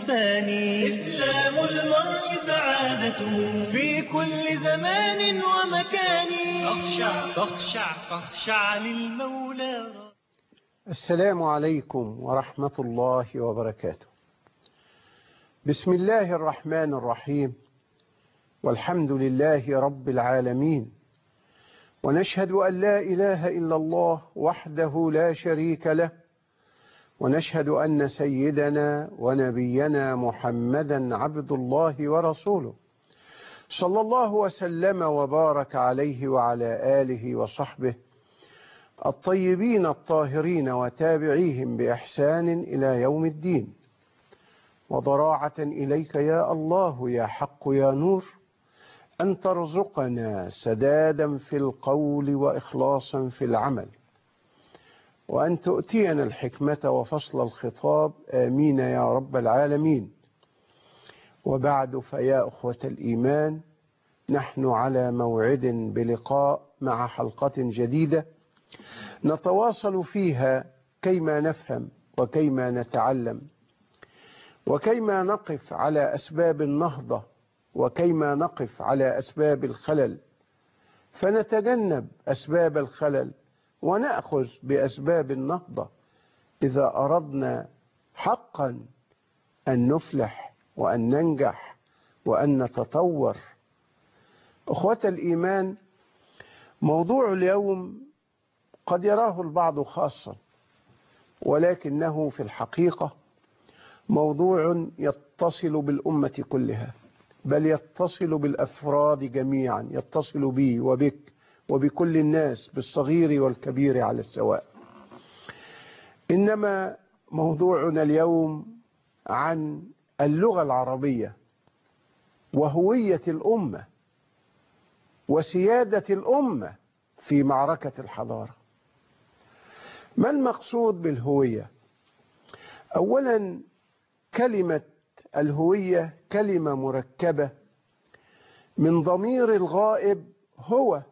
الإنسان. إسلام المرء سعادته في كل زمان ومكان. فاخشع للمولى. السلام عليكم ورحمة الله وبركاته. بسم الله الرحمن الرحيم، والحمد لله رب العالمين، ونشهد أن لا إله إلا الله وحده لا شريك له، ونشهد أن سيدنا ونبينا محمدا عبد الله ورسوله، صلى الله وسلم وبارك عليه وعلى آله وصحبه الطيبين الطاهرين وتابعيهم بإحسان إلى يوم الدين. وضراعة إليك يا الله يا حق يا نور أن ترزقنا سدادا في القول وإخلاصا في العمل، وأن تؤتينا الحكمة وفصل الخطاب، آمين يا رب العالمين. وبعد، فيا أخوة الإيمان، نحن على موعد بلقاء مع حلقة جديدة نتواصل فيها كيما نفهم وكيما نتعلم، وكيما نقف على أسباب النهضة، وكيما نقف على أسباب الخلل، فنتجنب أسباب الخلل ونأخذ بأسباب النهضة إذا أردنا حقا أن نفلح وأن ننجح وأن نتطور. أخوة الإيمان، موضوع اليوم قد يراه البعض خاصا، ولكنه في الحقيقة موضوع يتصل بالأمة كلها، بل يتصل بالأفراد جميعا، يتصل بي وبك وبكل الناس، بالصغير والكبير على السواء. إنما موضوعنا اليوم عن اللغة العربية وهوية الأمة وسيادة الأمة في معركة الحضارة. ما المقصود بالهوية؟ أولا، كلمة الهوية كلمة مركبة من ضمير الغائب هو،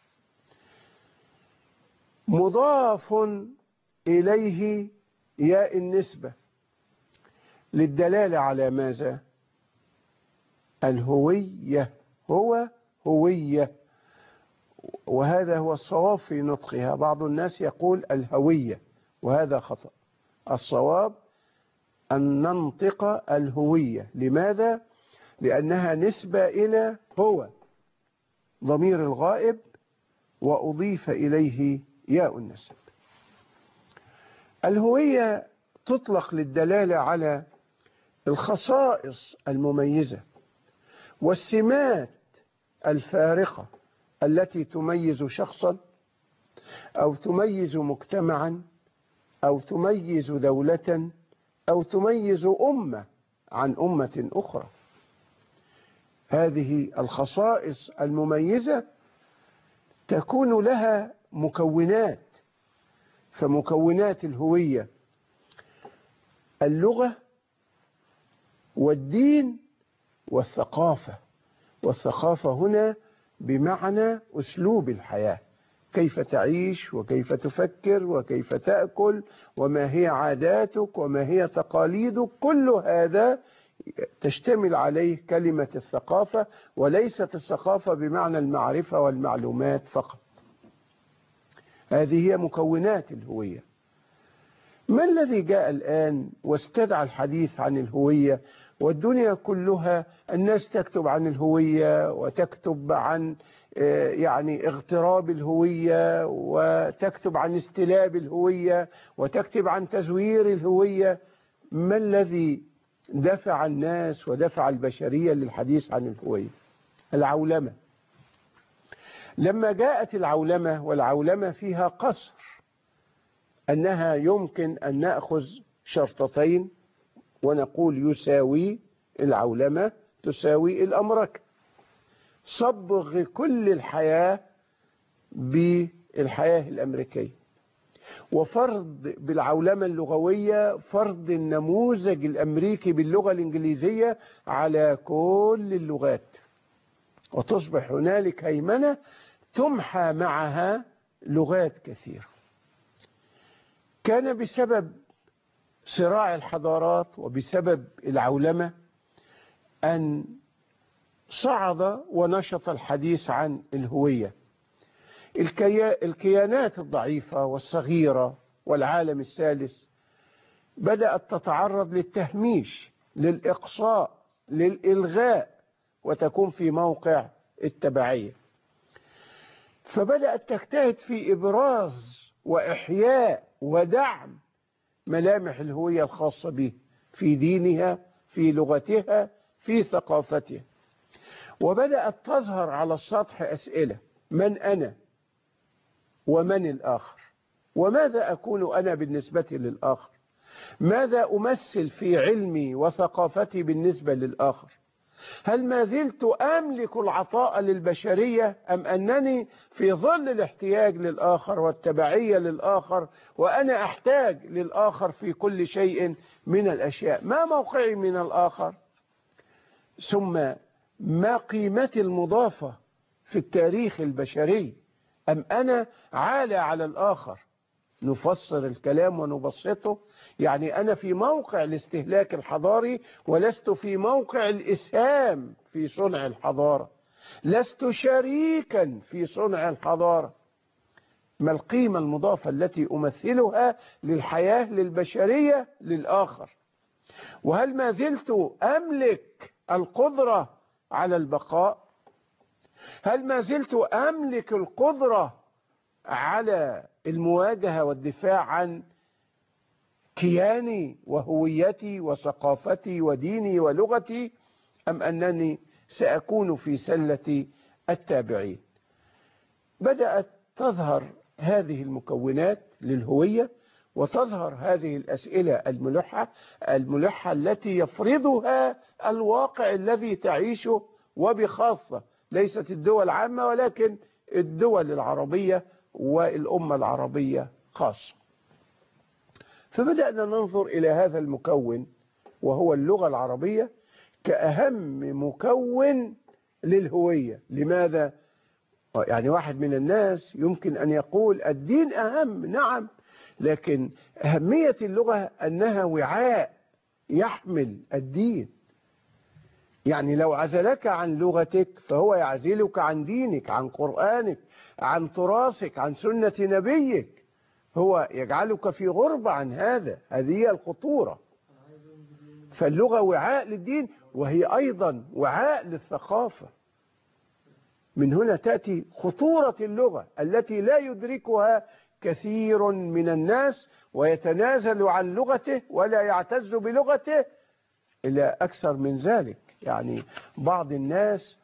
مضاف إليه ياء النسبة، للدلالة على ماذا؟ الهوية، هو هوية، وهذا هو الصواب في نطقها. بعض الناس يقول الهوية، وهذا خطأ. الصواب أن ننطق الهوية. لماذا؟ لأنها نسبة إلى هو، ضمير الغائب، وأضيف إليه ياء النسب. الهوية تطلق للدلالة على الخصائص المميزة والسمات الفارقة التي تميز شخصا أو تميز مجتمعا أو تميز دولة أو تميز أمة عن أمة أخرى. هذه الخصائص المميزة تكون لها مكونات، فمكونات الهوية اللغة والدين والثقافة. والثقافة هنا بمعنى أسلوب الحياة، كيف تعيش وكيف تفكر وكيف تأكل وما هي عاداتك وما هي تقاليدك. كل هذا تشتمل عليه كلمة الثقافة، وليست الثقافة بمعنى المعرفة والمعلومات فقط. هذه هي مكونات الهوية. ما الذي جاء الآن واستدعى الحديث عن الهوية؟ والدنيا كلها الناس تكتب عن الهوية، وتكتب عن يعني اغتراب الهوية، وتكتب عن استلاب الهوية، وتكتب عن تزوير الهوية. ما الذي دفع الناس ودفع البشرية للحديث عن الهوية؟ العولمة. لما جاءت العولمة، والعولمة فيها قصر، أنها يمكن أن نأخذ شرطتين ونقول يساوي العولمة تساوي الأمرك، صبغ كل الحياة بالحياة الأمريكية، وفرض بالعولمة اللغوية فرض النموذج الأمريكي باللغة الإنجليزية على كل اللغات، وتصبح هنالك هيمنة تمحى معها لغات كثيرة. كان بسبب صراع الحضارات وبسبب العولمة أن صعد ونشط الحديث عن الهوية. الكيانات الضعيفة والصغيرة والعالم الثالث بدأت تتعرض للتهميش، للإقصاء، للإلغاء، وتكون في موقع التبعية. فبدأت تجتهد في إبراز وإحياء ودعم ملامح الهوية الخاصة به في دينها، في لغتها، في ثقافتها. وبدأت تظهر على السطح أسئلة: من أنا؟ ومن الآخر؟ وماذا أكون أنا بالنسبة للآخر؟ ماذا أمثل في علمي وثقافتي بالنسبة للآخر؟ هل ما زلت أملك العطاء للبشرية أم أنني في ظل الاحتياج للآخر والتبعية للآخر وأنا أحتاج للآخر في كل شيء من الأشياء؟ ما موقعي من الآخر؟ ثم ما قيمتي المضافة في التاريخ البشري؟ أم أنا عالى على الآخر؟ نفسر الكلام ونبسطه. يعني أنا في موقع الاستهلاك الحضاري ولست في موقع الإسهام في صنع الحضارة، لست شريكا في صنع الحضارة. ما القيمة المضافة التي أمثلها للحياة للبشرية للآخر؟ وهل ما زلت أملك القدرة على البقاء؟ هل ما زلت أملك القدرة على المواجهة والدفاع عن كياني وهويتي وثقافتي وديني ولغتي، أم أنني سأكون في سلة التابعين؟ بدأت تظهر هذه المكونات للهوية، وتظهر هذه الأسئلة الملحة التي يفرضها الواقع الذي تعيشه، وبخاصة ليست الدول عامة ولكن الدول العربية والأمة العربية خاصة. فبدأنا ننظر إلى هذا المكون وهو اللغة العربية كأهم مكون للهوية. لماذا؟ يعني واحد من الناس يمكن أن يقول الدين أهم، نعم، لكن أهمية اللغة أنها وعاء يحمل الدين. يعني لو عزلك عن لغتك فهو يعزلك عن دينك، عن قرآنك، عن تراثك، عن سنة نبيك، هو يجعلك في غربة عن هذا. هذه هي الخطورة. فاللغة وعاء للدين وهي أيضا وعاء للثقافة. من هنا تأتي خطورة اللغة التي لا يدركها كثير من الناس، ويتنازل عن لغته ولا يعتز بلغته. إلى أكثر من ذلك، يعني بعض الناس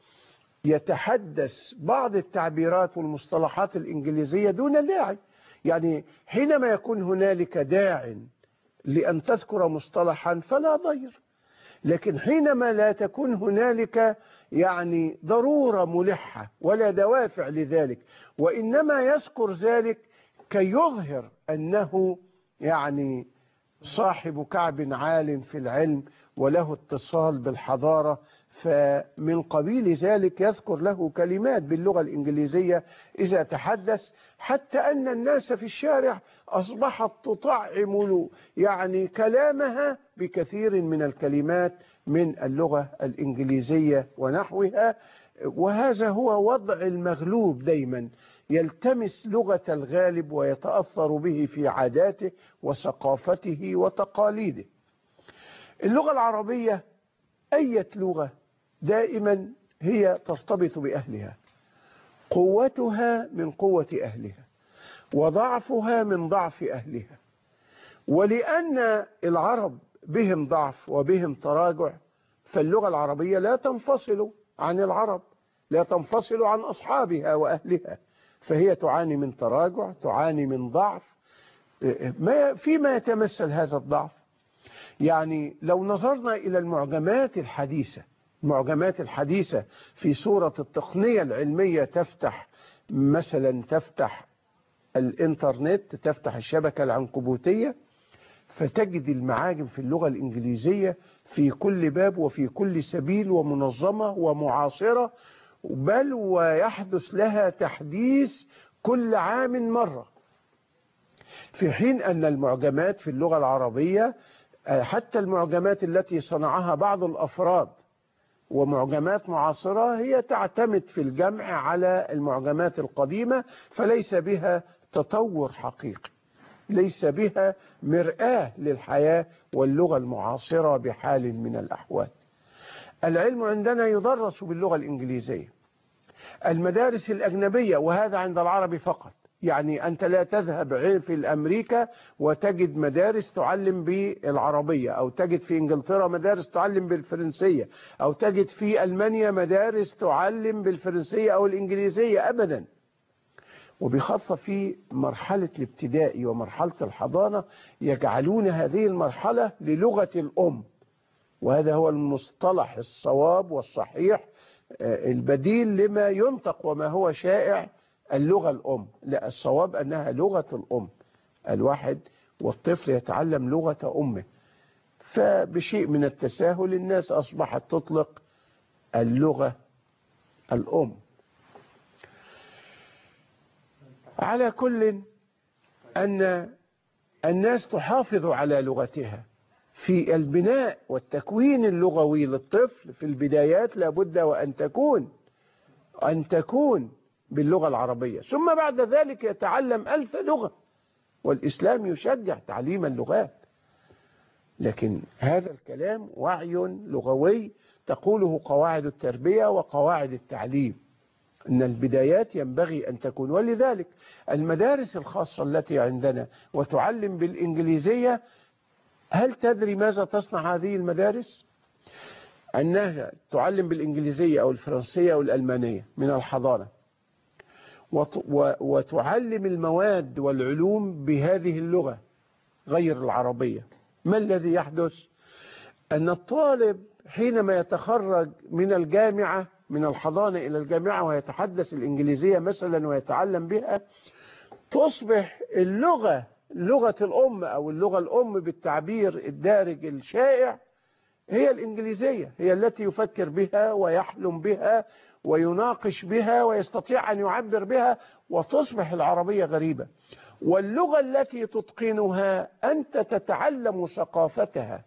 يتحدث بعض التعبيرات والمصطلحات الإنجليزية دون داعي. يعني حينما يكون هنالك داع لأن تذكر مصطلحا فلا ضير، لكن حينما لا تكون هنالك يعني ضرورة ملحة ولا دوافع لذلك، وإنما يذكر ذلك كي يظهر أنه يعني صاحب كعب عال في العلم وله اتصال بالحضارة، فمن قبيل ذلك يذكر له كلمات باللغة الإنجليزية إذا تحدث، حتى أن الناس في الشارع أصبحت تطعم يعني كلامها بكثير من الكلمات من اللغة الإنجليزية ونحوها. وهذا هو وضع المغلوب، دايما يلتمس لغة الغالب ويتأثر به في عاداته وثقافته وتقاليده. اللغة العربية أية لغة دائما هي ترتبط بأهلها، قوتها من قوة أهلها وضعفها من ضعف أهلها. ولأن العرب بهم ضعف وبهم تراجع، فاللغة العربية لا تنفصل عن العرب، لا تنفصل عن أصحابها وأهلها، فهي تعاني من تراجع، تعاني من ضعف. فيما يتمثل هذا الضعف؟ يعني لو نظرنا إلى المعجمات الحديثة في صورة التقنية العلمية، تفتح الإنترنت، تفتح الشبكة العنكبوتية، فتجد المعاجم في اللغة الإنجليزية في كل باب وفي كل سبيل، ومنظمة ومعاصرة، بل ويحدث لها تحديث كل عام مرة. في حين أن المعجمات في اللغة العربية حتى المعجمات التي صنعها بعض الأفراد ومعجمات معاصرة هي تعتمد في الجمع على المعجمات القديمة، فليس بها تطور حقيقي، ليس بها مرآة للحياة واللغة المعاصرة بحال من الأحوال. العلم عندنا يدرس باللغة الإنجليزية. المدارس الأجنبية، وهذا عند العرب فقط، يعني أنت لا تذهب في الأمريكا وتجد مدارس تعلم بالعربية، أو تجد في إنجلترا مدارس تعلم بالفرنسية، أو تجد في ألمانيا مدارس تعلم بالفرنسية أو الإنجليزية أبدا. وبخاصة في مرحلة الابتدائي ومرحلة الحضانة يجعلون هذه المرحلة للغة الأم، وهذا هو المصطلح الصواب والصحيح البديل لما ينطق وما هو شائع اللغة الأم. لا، الصواب أنها لغة الأم، الواحد والطفل يتعلم لغة أمه. فبشيء من التساهل الناس أصبحت تطلق اللغة الأم. على كل أن الناس تحافظ على لغتها في البناء والتكوين اللغوي للطفل في البدايات، لابد وأن تكون باللغة العربية، ثم بعد ذلك يتعلم 1000 لغة، والإسلام يشجع تعليم اللغات. لكن هذا الكلام وعي لغوي تقوله قواعد التربية وقواعد التعليم، أن البدايات ينبغي أن تكون. ولذلك المدارس الخاصة التي عندنا وتعلم بالإنجليزية، هل تدري ماذا تصنع هذه المدارس؟ أنها تعلم بالإنجليزية أو الفرنسية أو الألمانية من الحضانة، وتعلم المواد والعلوم بهذه اللغة غير العربية. ما الذي يحدث؟ أن الطالب حينما يتخرج من الجامعة، من الحضانة إلى الجامعة، ويتحدث الإنجليزية مثلا ويتعلم بها، تصبح اللغة لغة الأم أو اللغة الأم بالتعبير الدارج الشائع هي الإنجليزية، هي التي يفكر بها ويحلم بها ويناقش بها ويستطيع أن يعبر بها، وتصبح العربية غريبة. واللغة التي تتقنها أنت تتعلم ثقافتها،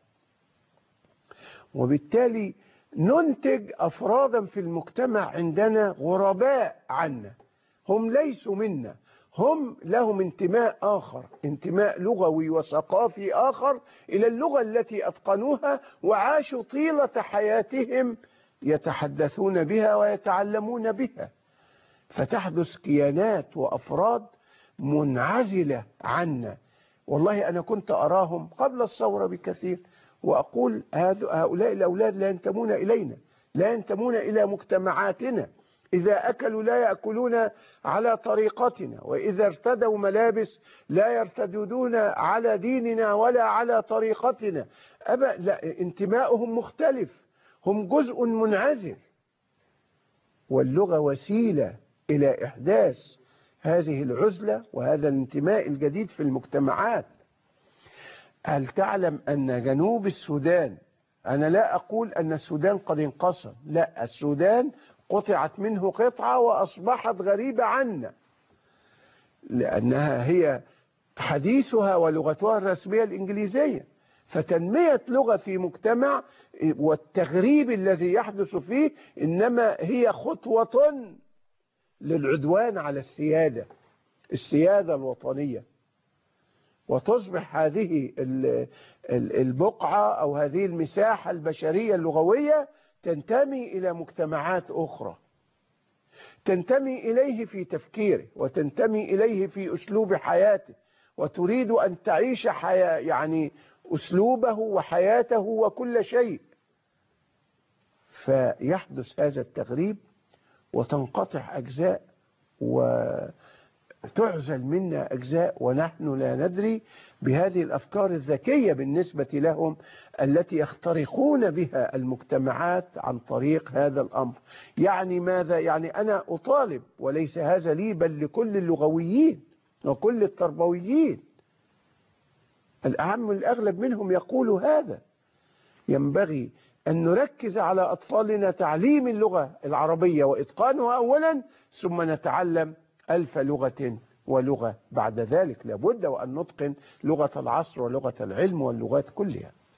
وبالتالي ننتج أفرادا في المجتمع عندنا غرباء عنا، هم ليسوا منا، هم لهم انتماء آخر، انتماء لغوي وثقافي آخر إلى اللغة التي أتقنوها وعاشوا طيلة حياتهم يتحدثون بها ويتعلمون بها. فتحدث كيانات وأفراد منعزلة عنا. والله أنا كنت أراهم قبل الثورة بكثير وأقول هؤلاء الأولاد لا ينتمون إلينا، لا ينتمون إلى مجتمعاتنا. إذا أكلوا لا يأكلون على طريقتنا، وإذا ارتدوا ملابس لا يرتدون على ديننا ولا على طريقتنا. لا، انتماؤهم مختلف، هم جزء منعزل. واللغة وسيلة إلى إحداث هذه العزلة وهذا الانتماء الجديد في المجتمعات. هل تعلم أن جنوب السودان، أنا لا أقول أن السودان قد انقسم، لا، السودان قطعت منه قطعة وأصبحت غريبة عنا، لأنها هي حديثها ولغتها الرسمية الإنجليزية. فتنمية لغة في مجتمع والتغريب الذي يحدث فيه إنما هي خطوة للعدوان على السيادة الوطنية، وتصبح هذه البقعة أو هذه المساحة البشرية اللغوية تنتمي إلى مجتمعات أخرى، تنتمي إليه في تفكيره وتنتمي إليه في أسلوب حياته، وتريد أن تعيش حياة، يعني أسلوبه وحياته وكل شيء. فيحدث هذا التغريب وتنقطع أجزاء وتعزل منا أجزاء، ونحن لا ندري بهذه الأفكار الذكية بالنسبة لهم التي يخترقون بها المجتمعات عن طريق هذا الأمر. يعني ماذا؟ يعني أنا أطالب، وليس هذا لي بل لكل اللغويين وكل التربويين، الأعم الأغلب منهم يقول هذا. ينبغي أن نركز على أطفالنا تعليم اللغة العربية وإتقانها أولا، ثم نتعلم 1000 لغة ولغة بعد ذلك. لابد وأن نتقن لغة العصر ولغة العلم واللغات كلها.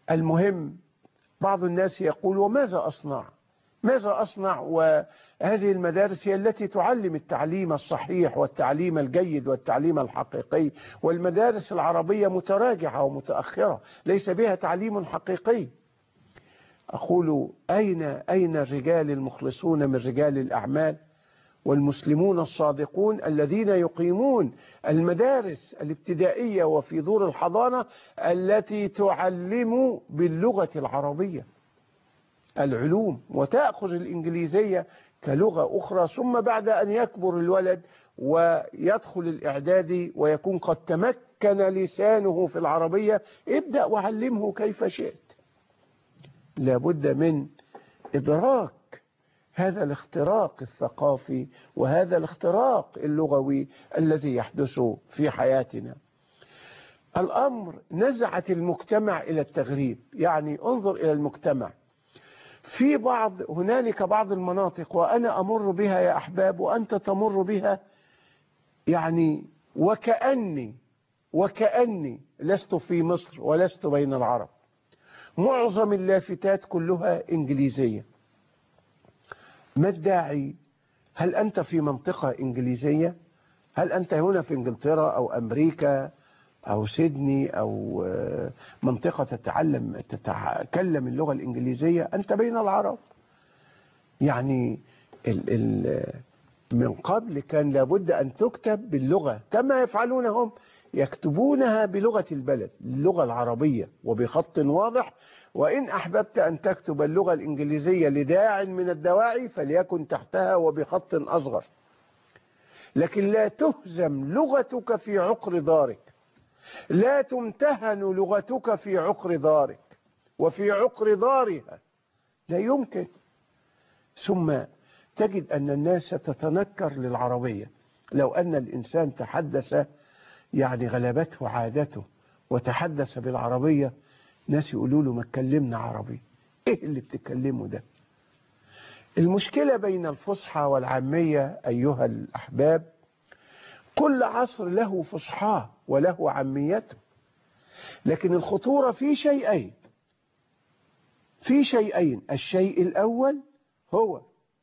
المهم بعض الناس يقول وماذا أصنع؟ ماذا أصنع وهذه المدارس هي التي تعلم التعليم الصحيح والتعليم الجيد والتعليم الحقيقي، والمدارس العربية متراجعة ومتأخرة ليس بها تعليم حقيقي. أقول أين الرجال المخلصون من رجال الأعمال والمسلمون الصادقون الذين يقيمون المدارس الابتدائية وفي دور الحضانة التي تعلم باللغة العربية العلوم وتأخذ الإنجليزية كلغة أخرى، ثم بعد أن يكبر الولد ويدخل الإعدادي ويكون قد تمكن لسانه في العربية ابدأ وعلمه كيف شئت. لابد من إدراك هذا الاختراق الثقافي وهذا الاختراق اللغوي الذي يحدث في حياتنا. الأمر نزعت المجتمع إلى التغريب، يعني انظر إلى المجتمع في هنالك بعض المناطق وأنا أمر بها يا أحباب وأنت تمر بها، يعني وكأني لست في مصر ولست بين العرب. معظم اللافتات كلها إنجليزية. ما الداعي؟ هل أنت في منطقة إنجليزية؟ هل أنت هنا في إنجلترا أو أمريكا أو سيدني أو منطقة تتكلم اللغة الإنجليزية؟ أنت بين العرب. يعني من قبل كان لابد أن تكتب باللغة كما يفعلون هم، يكتبونها بلغة البلد، اللغة العربية وبخط واضح. وإن أحببت أن تكتب اللغة الإنجليزية لداع من الدواعي فليكن تحتها وبخط أصغر، لكن لا تهزم لغتك في عقر دارك، لا تمتهن لغتك في عقر دارك وفي عقر دارها، لا يمكن. ثم تجد أن الناس تتنكر للعربية. لو أن الإنسان تحدث يعني غلبته عادته وتحدث بالعربية، ناس يقولوا له ما تكلمنا عربي، ايه اللي بتتكلمه ده؟ المشكلة بين الفصحى والعامية أيها الأحباب، كل عصر له فصحاه وله عاميته، لكن الخطورة في شيئين. الشيء الأول هو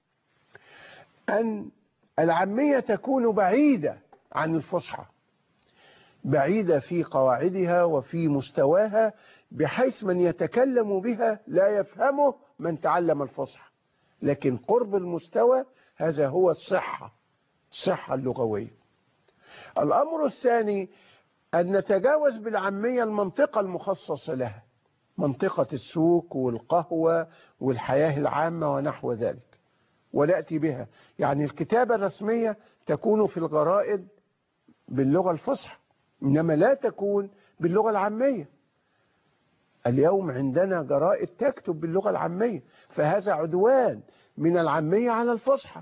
أن العامية تكون بعيدة عن الفصحى، بعيدة في قواعدها وفي مستواها، بحيث من يتكلم بها لا يفهمه من تعلم الفصحى، لكن قرب المستوى هذا هو الصحة اللغوية. الأمر الثاني أن نتجاوز بالعامية المنطقة المخصصة لها، منطقة السوق والقهوة والحياة العامة ونحو ذلك، ونأتي بها. يعني الكتابة الرسمية تكون في الجرائد باللغة الفصحى، إنما لا تكون باللغة العامية. اليوم عندنا جرائد تكتب باللغة العامية، فهذا عدوان من العامية على الفصحى.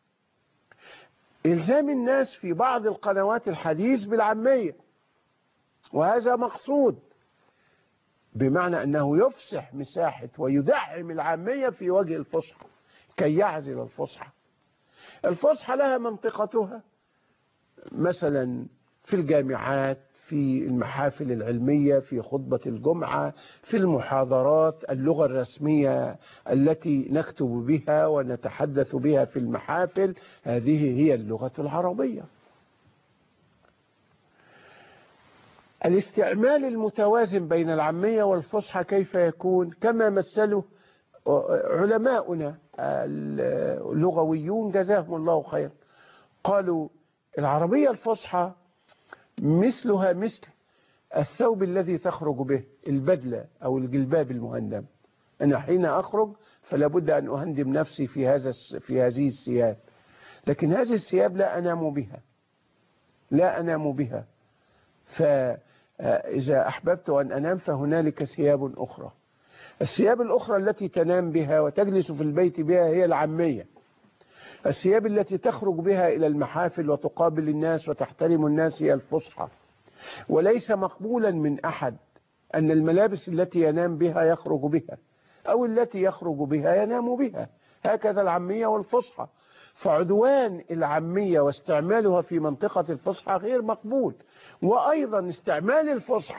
إلزام الناس في بعض القنوات الحديث بالعامية، وهذا مقصود، بمعنى أنه يفسح مساحة ويدعم العامية في وجه الفصحى كي يعزل الفصحى. الفصحى لها منطقتها، مثلا في الجامعات، في المحافل العلمية، في خطبة الجمعة، في المحاضرات، اللغة الرسمية التي نكتب بها ونتحدث بها في المحافل، هذه هي اللغة العربية. الاستعمال المتوازن بين العامية والفصحى كيف يكون؟ كما مثله علماؤنا اللغويون جزاهم الله خير، قالوا العربية الفصحى مثلها مثل الثوب الذي تخرج به، البدلة أو الجلباب المهندم. أنا حين أخرج فلا بد أن أهندم نفسي في هذه الثياب، لكن هذه الثياب لا أنام بها. فإذا أحببت أن أنام فهنالك ثياب أخرى. الثياب الأخرى التي تنام بها وتجلس في البيت بها هي العامية. الثياب التي تخرج بها إلى المحافل وتقابل الناس وتحترم الناس هي الفصحى. وليس مقبولا من أحد أن الملابس التي ينام بها يخرج بها، أو التي يخرج بها ينام بها. هكذا العامية والفصحى. فعدوان العامية واستعمالها في منطقة الفصحى غير مقبول، وأيضا استعمال الفصحى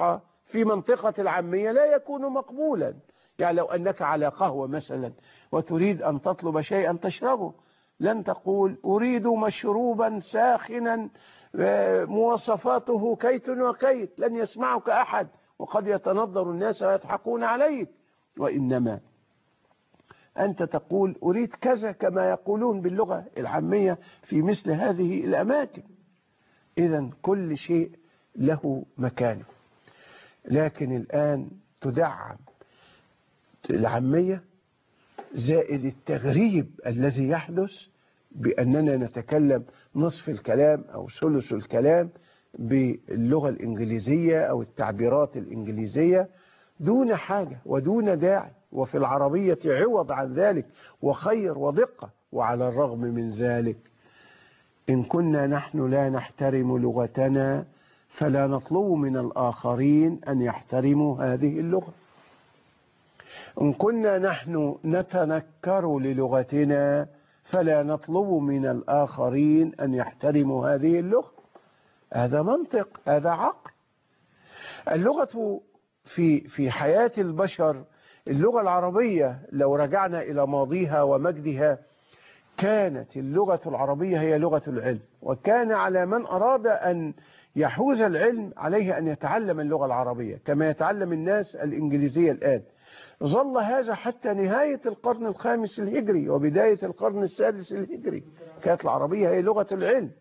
في منطقة العامية لا يكون مقبولا. يعني لو أنك على قهوة مثلا وتريد أن تطلب شيئا تشربه، لن تقول أريد مشروبا ساخنا مواصفاته كيت وكيت، لن يسمعك أحد، وقد يتنظر الناس ويضحكون عليك. وإنما أنت تقول أريد كذا كما يقولون باللغة العامية في مثل هذه الأماكن. إذن كل شيء له مكانه. لكن الآن تدعم العامية زائد التغريب الذي يحدث بأننا نتكلم نصف الكلام أو ثلث الكلام باللغة الإنجليزية أو التعبيرات الإنجليزية دون حاجة ودون داعي، وفي العربية عوض عن ذلك وخير ودقة. وعلى الرغم من ذلك إن كنا نحن لا نحترم لغتنا فلا نطلب من الآخرين أن يحترموا هذه اللغة. إن كنا نحن نتنكر للغتنا فلا نطلب من الآخرين أن يحترموا هذه اللغة. هذا منطق، هذا عقل. اللغة في حياة البشر، اللغة العربية لو رجعنا إلى ماضيها ومجدها، كانت اللغة العربية هي لغة العلم، وكان على من أراد أن يحوز العلم عليه أن يتعلم اللغة العربية كما يتعلم الناس الإنجليزية الآن. ظل هذا حتى نهاية القرن الخامس الهجري وبداية القرن السادس الهجري، كانت العربية هي لغة العلم.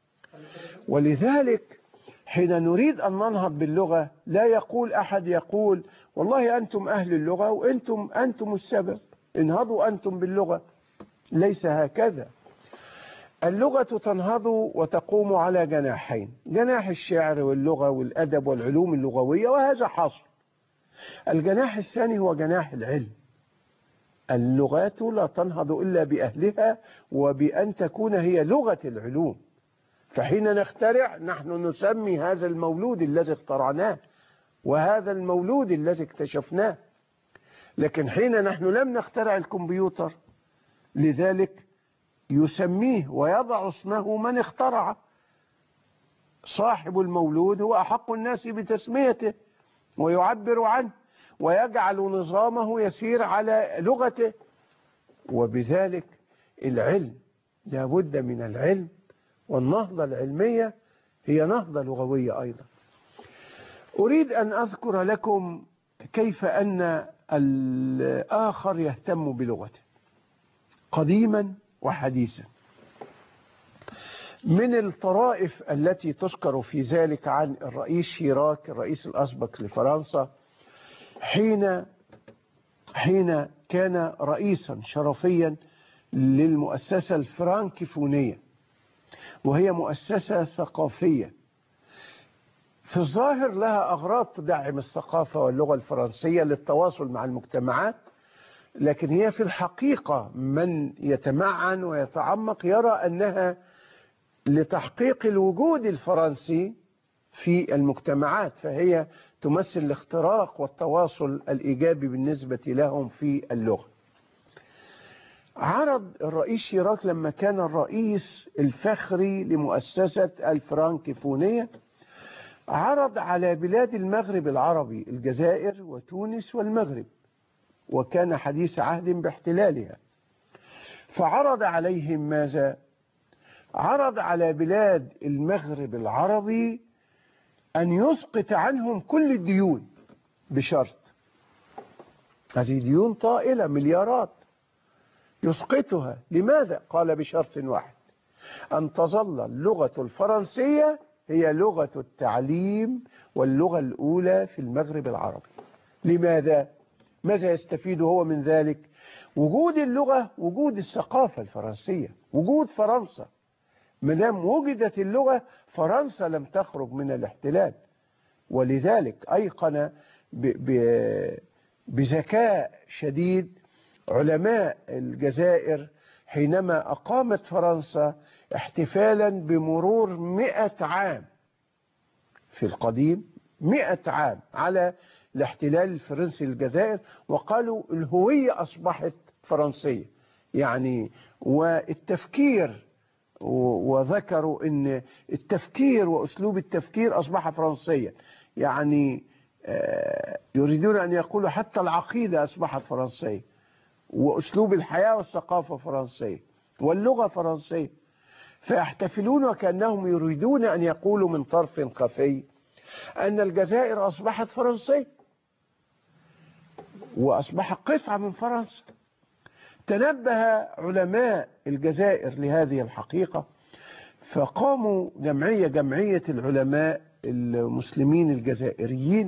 ولذلك حين نريد أن ننهض باللغة لا يقول أحد يقول والله أنتم أهل اللغة وأنتم السبب، انهضوا أنتم باللغة. ليس هكذا. اللغة تنهض وتقوم على جناحين، جناح الشعر واللغة والأدب والعلوم اللغوية، وهذا حاصل. الجناح الثاني هو جناح العلم. اللغات لا تنهض إلا بأهلها وبأن تكون هي لغة العلوم. فحين نخترع نحن نسمي هذا المولود الذي اخترعناه وهذا المولود الذي اكتشفناه. لكن حين نحن لم نخترع الكمبيوتر، لذلك يسميه ويضع اسمه من اخترع. صاحب المولود هو أحق الناس بتسميته ويعبر عنه ويجعل نظامه يسير على لغته. وبذلك العلم لابد من العلم، والنهضة العلمية هي نهضة لغوية أيضا. أريد أن أذكر لكم كيف أن الآخر يهتم بلغته قديما وحديثا. من الطرائف التي تذكر في ذلك عن الرئيس شيراك الرئيس الأسبق لفرنسا، حين كان رئيسا شرفيا للمؤسسة الفرانكفونية، وهي مؤسسة ثقافية في الظاهر لها أغراض تدعم الثقافة واللغة الفرنسية للتواصل مع المجتمعات، لكن هي في الحقيقة من يتمعن ويتعمق يرى أنها لتحقيق الوجود الفرنسي في المجتمعات، فهي تمثل الاختراق والتواصل الإيجابي بالنسبة لهم في اللغة. عرض الرئيس شيراك لما كان الرئيس الفخري لمؤسسة الفرانكفونية، عرض على بلاد المغرب العربي الجزائر وتونس والمغرب، وكان حديث عهد باحتلالها. فعرض عليهم ماذا؟ عرض على بلاد المغرب العربي أن يسقط عنهم كل الديون بشرط، هذه ديون طائلة مليارات يسقطها. لماذا؟ قال بشرط واحد، أن تظل اللغة الفرنسية هي لغة التعليم واللغة الأولى في المغرب العربي. لماذا؟ ماذا يستفيد هو من ذلك؟ وجود اللغة، وجود الثقافة الفرنسية، وجود فرنسا. ما دام وجدت اللغة فرنسا لم تخرج من الاحتلال. ولذلك أيقن بذكاء شديد علماء الجزائر حينما أقامت فرنسا احتفالا بمرور 100 عام في القديم، 100 عام على الاحتلال الفرنسي للجزائر، وقالوا الهوية أصبحت فرنسية يعني. والتفكير، وذكروا ان التفكير واسلوب التفكير اصبح فرنسيا، يعني يريدون أن يقولوا حتى العقيدة أصبحت فرنسية، وأسلوب الحياة والثقافة فرنسية، واللغة فرنسية. فيحتفلون وكأنهم يريدون أن يقولوا من طرف خفي أن الجزائر أصبحت فرنسية وأصبحت قطعة من فرنسا. تنبه علماء الجزائر لهذه الحقيقة، فقاموا جمعية العلماء المسلمين الجزائريين،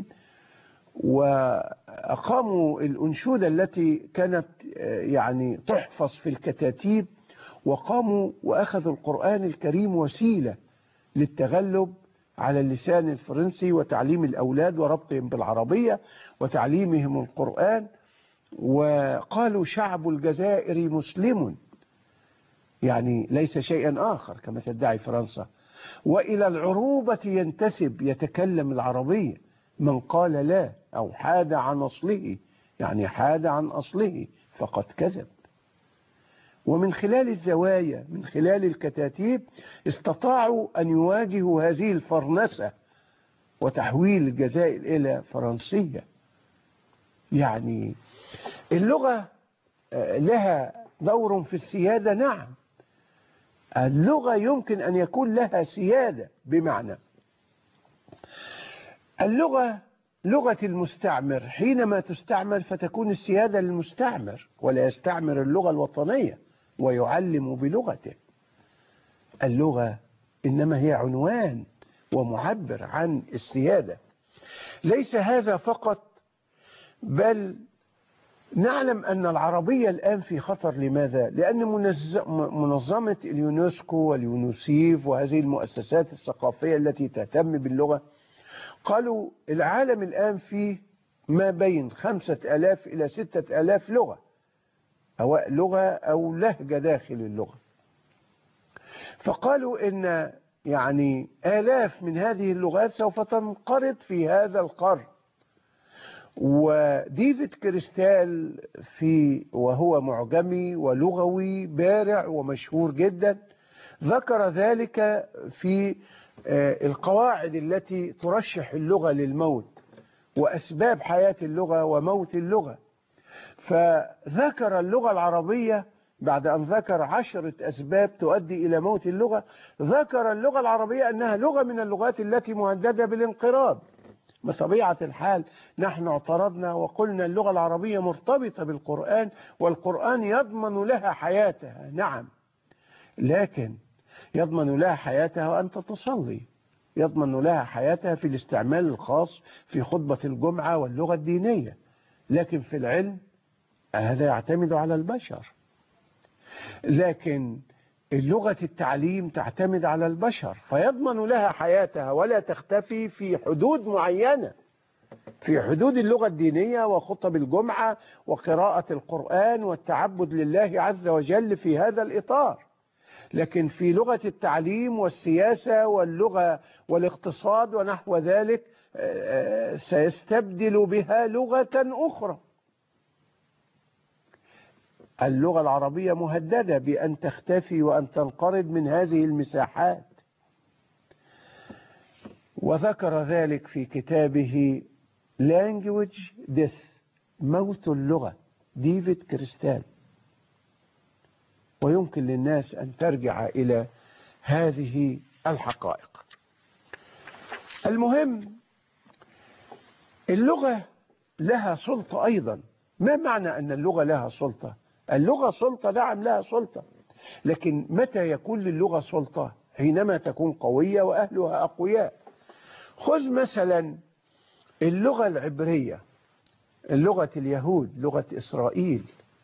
وأقاموا الأنشودة التي كانت يعني تحفظ في الكتاتيب، وقاموا وأخذوا القرآن الكريم وسيلة للتغلب على اللسان الفرنسي وتعليم الأولاد وربطهم بالعربية وتعليمهم القرآن. وقالوا شعب الجزائر مسلم، يعني ليس شيئا آخر كما تدعي فرنسا، وإلى العروبة ينتسب، يتكلم العربية. من قال لا أو حاد عن أصله، يعني حاد عن أصله فقد كذب. ومن خلال الزوايا، من خلال الكتاتيب، استطاعوا أن يواجهوا هذه الفرنسة وتحويل الجزائر إلى فرنسية. يعني اللغة لها دور في السيادة، نعم. اللغة يمكن أن يكون لها سيادة، بمعنى اللغة لغة المستعمر حينما تستعمل فتكون السيادة للمستعمر، ولا يستعمر اللغة الوطنية ويعلم بلغته. اللغة إنما هي عنوان ومعبر عن السيادة. ليس هذا فقط، بل نعلم أن العربية الآن في خطر. لماذا؟ لأن منظمة اليونسكو واليونسيف وهذه المؤسسات الثقافية التي تهتم باللغة قالوا العالم الآن فيه ما بين 5000 إلى 6000 لغة، أو لغة أو لهجة داخل اللغة. فقالوا إن يعني آلاف من هذه اللغات سوف تنقرض في هذا القرن. وديفيد كريستال وهو معجمي ولغوي بارع ومشهور جدا ذكر ذلك في القواعد التي ترشح اللغة للموت وأسباب حياة اللغة وموت اللغة. فذكر اللغة العربية بعد أن ذكر 10 أسباب تؤدي إلى موت اللغة، ذكر اللغة العربية أنها لغة من اللغات التي مهددة بالانقراض. بطبيعة الحال نحن اعترضنا وقلنا اللغة العربية مرتبطة بالقرآن، والقرآن يضمن لها حياتها، نعم، لكن يضمن لها حياتها وأنت تصلي، يضمن لها حياتها في الاستعمال الخاص في خطبة الجمعة واللغة الدينية، لكن في العلم هذا يعتمد على البشر. لكن اللغة التعليم تعتمد على البشر، فيضمن لها حياتها ولا تختفي في حدود معينة، في حدود اللغة الدينية وخطب الجمعة وقراءة القرآن والتعبد لله عز وجل في هذا الإطار. لكن في لغة التعليم والسياسة واللغة والاقتصاد ونحو ذلك سيستبدل بها لغة أخرى. اللغة العربية مهددة بأن تختفي وأن تنقرض من هذه المساحات. وذكر ذلك في كتابه Language Death، موت اللغة، ديفيد كريستال. ويمكن للناس أن ترجع إلى هذه الحقائق. المهم اللغة لها سلطة أيضا. ما معنى أن اللغة لها سلطة؟ اللغة سلطة، نعم لها سلطة، لكن متى يكون للغة سلطة؟ حينما تكون قوية وأهلها أقوياء. خذ مثلا اللغة العبرية، لغة اليهود، لغة إسرائيل.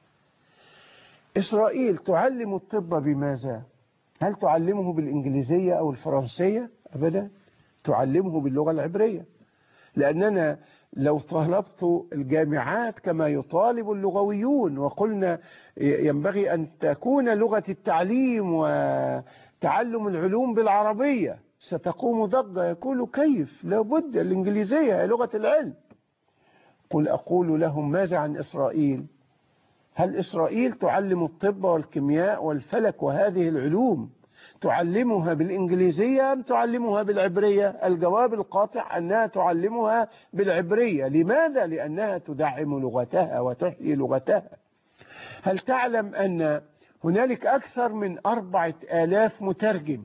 إسرائيل تعلم الطب بماذا؟ هل تعلمه بالإنجليزية أو الفرنسية؟ أبدا، تعلمه باللغة العبرية. لأننا لو طالبت الجامعات كما يطالب اللغويون وقلنا ينبغي أن تكون لغة التعليم وتعلم العلوم بالعربية، ستقوم ضجة، يقول كيف؟ لابد، الإنجليزية هي لغة العلم. أقول لهم ماذا عن إسرائيل؟ هل إسرائيل تعلم الطب والكيمياء والفلك وهذه العلوم تعلمها بالإنجليزية أم تعلمها بالعبرية؟ الجواب القاطع أنها تعلمها بالعبرية. لماذا؟ لأنها تدعم لغتها وتحيي لغتها. هل تعلم أن هنالك أكثر من 4000 مترجم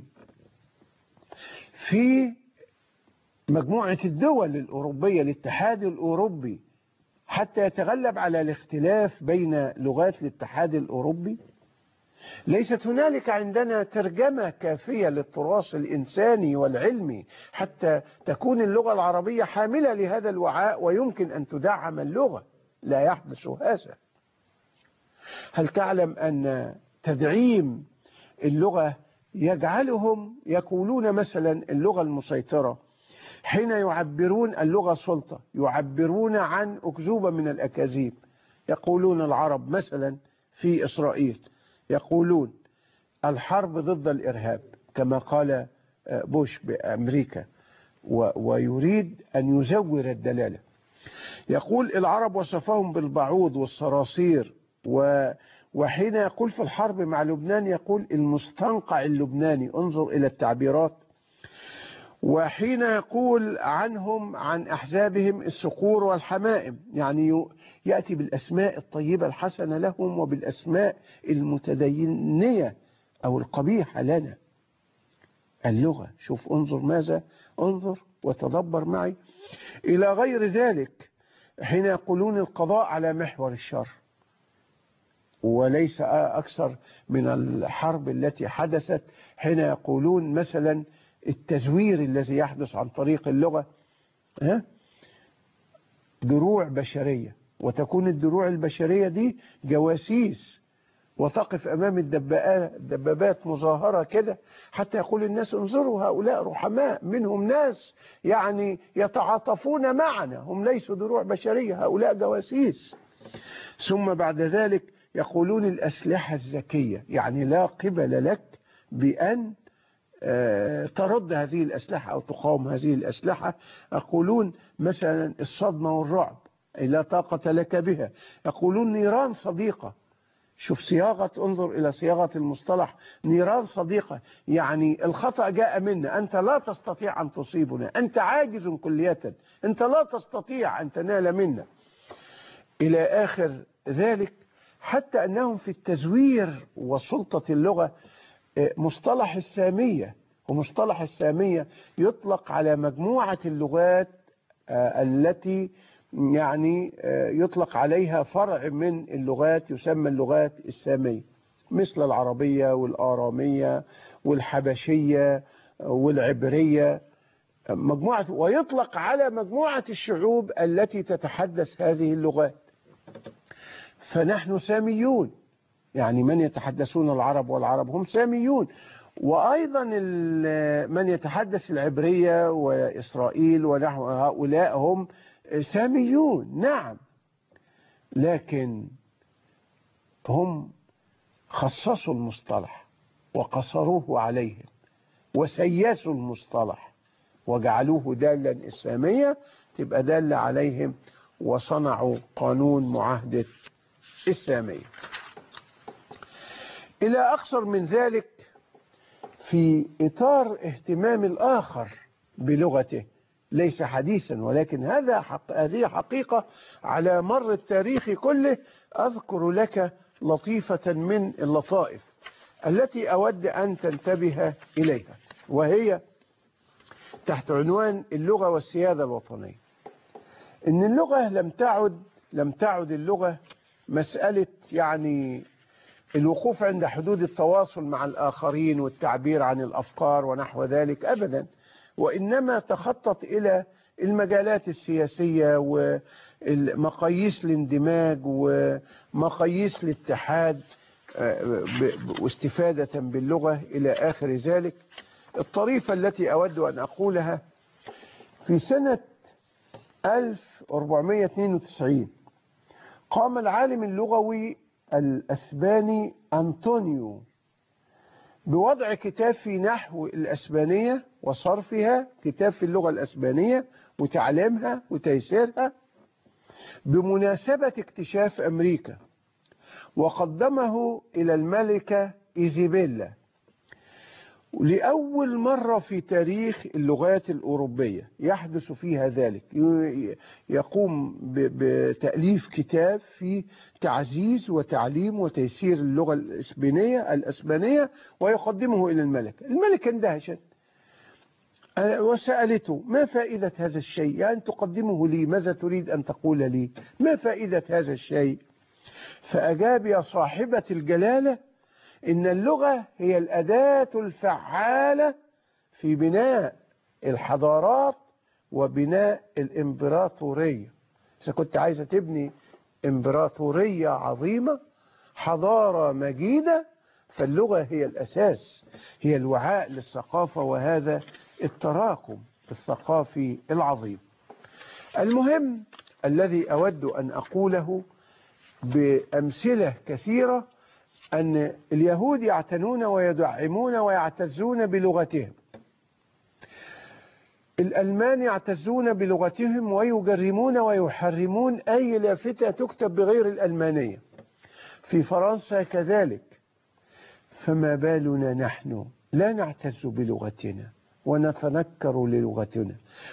في مجموعة الدول الأوروبية، الاتحاد الأوروبي، حتى يتغلب على الاختلاف بين لغات الاتحاد الأوروبي؟ ليست هنالك عندنا ترجمة كافية للتراث الإنساني والعلمي حتى تكون اللغة العربية حاملة لهذا الوعاء ويمكن أن تدعم اللغة. لا يحدث هذا. هل تعلم أن تدعيم اللغة يجعلهم يقولون مثلا اللغة المسيطرة حين يعبرون اللغة سلطة، يعبرون عن أكذوبة من الأكاذيب. يقولون العرب مثلا في إسرائيل يقولون الحرب ضد الإرهاب كما قال بوش بأمريكا، ويريد أن يزور الدلالة. يقول العرب وصفهم بالبعوض والصراصير، وحين يقول في الحرب مع لبنان يقول المستنقع اللبناني، انظر إلى التعبيرات. وحين يقول عنهم عن أحزابهم الصقور والحمائم، يعني يأتي بالأسماء الطيبة الحسنة لهم وبالأسماء المتدينية أو القبيحة لنا. اللغة، شوف انظر ماذا، انظر وتدبر معي إلى غير ذلك. حين يقولون القضاء على محور الشر، وليس أكثر من الحرب التي حدثت حين يقولون مثلا التزوير الذي يحدث عن طريق اللغة دروع بشرية، وتكون الدروع البشرية دي جواسيس، وتقف أمام الدبابات مظاهرة كده حتى يقول الناس انظروا هؤلاء رحماء، منهم ناس يعني يتعاطفون معنا، هم ليسوا دروع بشرية، هؤلاء جواسيس. ثم بعد ذلك يقولون الأسلحة الذكية، يعني لا قبل لك بأن ترد هذه الأسلحة أو تقاوم هذه الأسلحة. يقولون مثلا الصدمة والرعب لا طاقة لك بها. يقولون نيران صديقة، شوف صياغة، انظر إلى صياغة المصطلح، نيران صديقة، يعني الخطأ جاء منا، أنت لا تستطيع أن تصيبنا، أنت عاجز كلية، أنت لا تستطيع أن تنال منا، إلى آخر ذلك. حتى أنهم في التزوير وسلطة اللغة مصطلح السامية، ومصطلح السامية يطلق على مجموعة اللغات التي يعني يطلق عليها فرع من اللغات يسمى اللغات السامية، مثل العربية والآرامية والحبشية والعبرية، مجموعة، ويطلق على مجموعة الشعوب التي تتحدث هذه اللغات. فنحن ساميون، يعني من يتحدثون العرب والعرب هم ساميون، وأيضا من يتحدث العبرية وإسرائيل ونحو هؤلاء هم ساميون، نعم، لكن هم خصصوا المصطلح وقصروه عليهم وسيسوا المصطلح وجعلوه دالا السامية، تبقى دالة عليهم، وصنعوا قانون معاهدة السامية. إلى أكثر من ذلك، في إطار اهتمام الآخر بلغته، ليس حديثا ولكن هذه حقيقة على مر التاريخ كله. أذكر لك لطيفة من اللطائف التي أود أن تنتبه إليها، وهي تحت عنوان اللغة والسيادة الوطنية. إن اللغة لم تعد اللغة مسألة يعني الوقوف عند حدود التواصل مع الآخرين والتعبير عن الأفكار ونحو ذلك أبدا، وإنما تخطط إلى المجالات السياسية ومقاييس الاندماج ومقاييس الاتحاد واستفادة باللغة إلى آخر ذلك. الطريفة التي أود أن أقولها، في سنة 1492 قام العالم اللغوي الأسباني أنطونيو بوضع كتاب في نحو الأسبانية وصرفها، كتاب في اللغة الأسبانية وتعليمها وتيسيرها بمناسبة اكتشاف أمريكا، وقدمه إلى الملكة إيزابيلا، لأول مرة في تاريخ اللغات الأوروبية يحدث فيها ذلك، يقوم بتأليف كتاب في تعزيز وتعليم وتيسير اللغة الإسبانية ويقدمه إلى الملكة. الملكة اندهشت وسألته: ما فائدة هذا الشيء؟ يعني تقدمه لي، ماذا تريد أن تقول لي؟ ما فائدة هذا الشيء؟ فأجاب: يا صاحبة الجلالة، إن اللغة هي الأداة الفعالة في بناء الحضارات وبناء الإمبراطورية. إذا كنت عايزة تبني إمبراطورية عظيمة، حضارة مجيدة، فاللغة هي الأساس، هي الوعاء للثقافة وهذا التراكم الثقافي العظيم. المهم الذي أود أن أقوله بأمثلة كثيرة أن اليهود يعتنون ويدعمون ويعتزون بلغتهم، الألمان يعتزون بلغتهم ويجرمون ويحرمون أي لافتة تكتب بغير الألمانية، في فرنسا كذلك. فما بالنا نحن لا نعتز بلغتنا ونتنكر للغتنا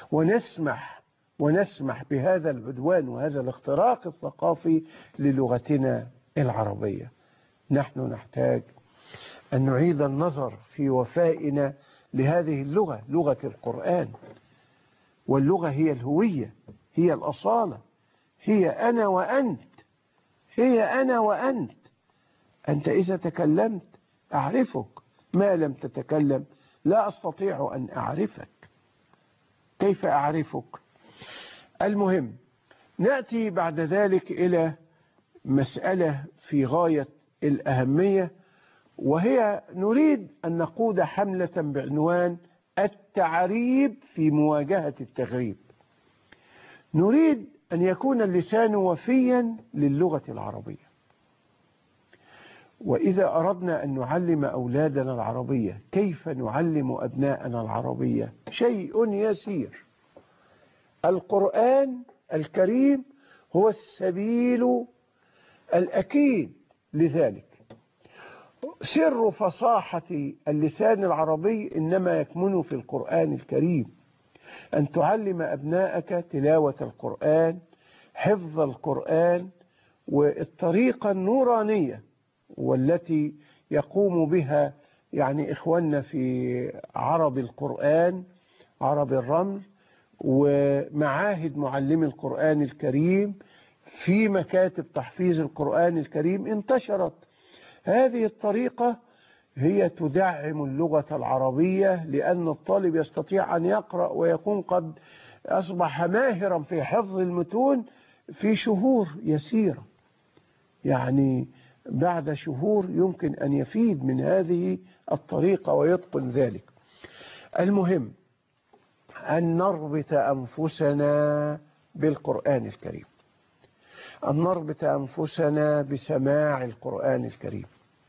ونسمح بهذا العدوان وهذا الاختراق الثقافي للغتنا العربية. نحن نحتاج أن نعيد النظر في وفائنا لهذه اللغة، لغة القرآن. واللغة هي الهوية، هي الأصالة، هي أنا وأنت، هي أنا وأنت. أنت إذا تكلمت أعرفك، ما لم تتكلم لا أستطيع أن أعرفك. كيف أعرفك؟ المهم نأتي بعد ذلك إلى مسألة في غاية الأهمية، وهي نريد أن نقود حملة بعنوان التعريب في مواجهة التغريب. نريد أن يكون اللسان وفيا للغة العربية. وإذا أردنا أن نعلم أولادنا العربية، كيف نعلم أبناءنا العربية؟ شيء يسير. القرآن الكريم هو السبيل الأكيد لذلك. سر فصاحة اللسان العربي إنما يكمن في القرآن الكريم. أن تعلم أبنائك تلاوة القرآن، حفظ القرآن، والطريقة النورانية والتي يقوم بها يعني إخواننا في عرب القرآن، عرب الرمل، ومعاهد معلمي القرآن الكريم، في مكاتب تحفيظ القرآن الكريم انتشرت. هذه الطريقة هي تدعم اللغة العربية، لأن الطالب يستطيع أن يقرأ ويكون قد أصبح ماهرا في حفظ المتون في شهور يسيرة. يعني بعد شهور يمكن أن يفيد من هذه الطريقة ويتقن ذلك. المهم أن نربط أنفسنا بالقرآن الكريم، أن نربط أنفسنا بسماع القرآن الكريم.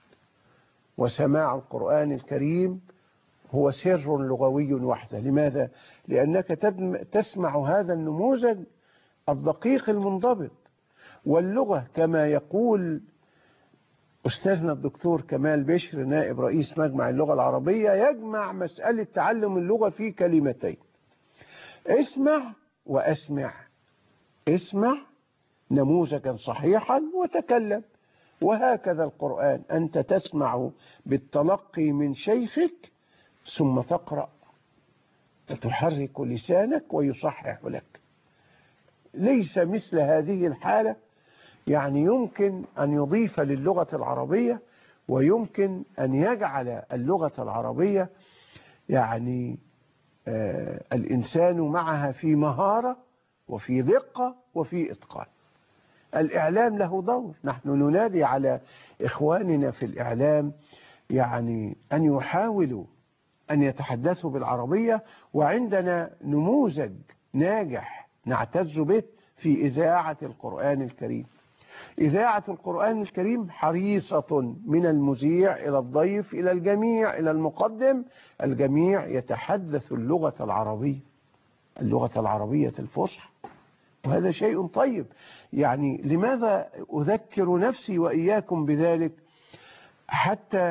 وسماع القرآن الكريم هو سر لغوي وحده. لماذا؟ لأنك تسمع هذا النموذج الدقيق المنضبط. واللغة كما يقول أستاذنا الدكتور كمال بشر نائب رئيس مجمع اللغة العربية، يجمع مسألة تعلم اللغة في كلمتين: اسمع وأسمع. اسمع نموذجا صحيحا وتكلم. وهكذا القرآن، أنت تسمع بالتلقي من شيخك ثم تقرأ فتحرك لسانك ويصحح لك. ليس مثل هذه الحالة يعني يمكن أن يضيف للغة العربية، ويمكن أن يجعل اللغة العربية يعني الإنسان معها في مهارة وفي دقة وفي إتقان. الإعلام له دور. نحن ننادي على إخواننا في الإعلام يعني أن يحاولوا أن يتحدثوا بالعربية، وعندنا نموذج ناجح نعتز به في إذاعة القرآن الكريم. إذاعة القرآن الكريم حريصة من المذيع إلى الضيف إلى الجميع إلى المقدم، الجميع يتحدث اللغة العربية، اللغة العربية الفصحى، وهذا شيء طيب. يعني لماذا أذكر نفسي وإياكم بذلك؟ حتى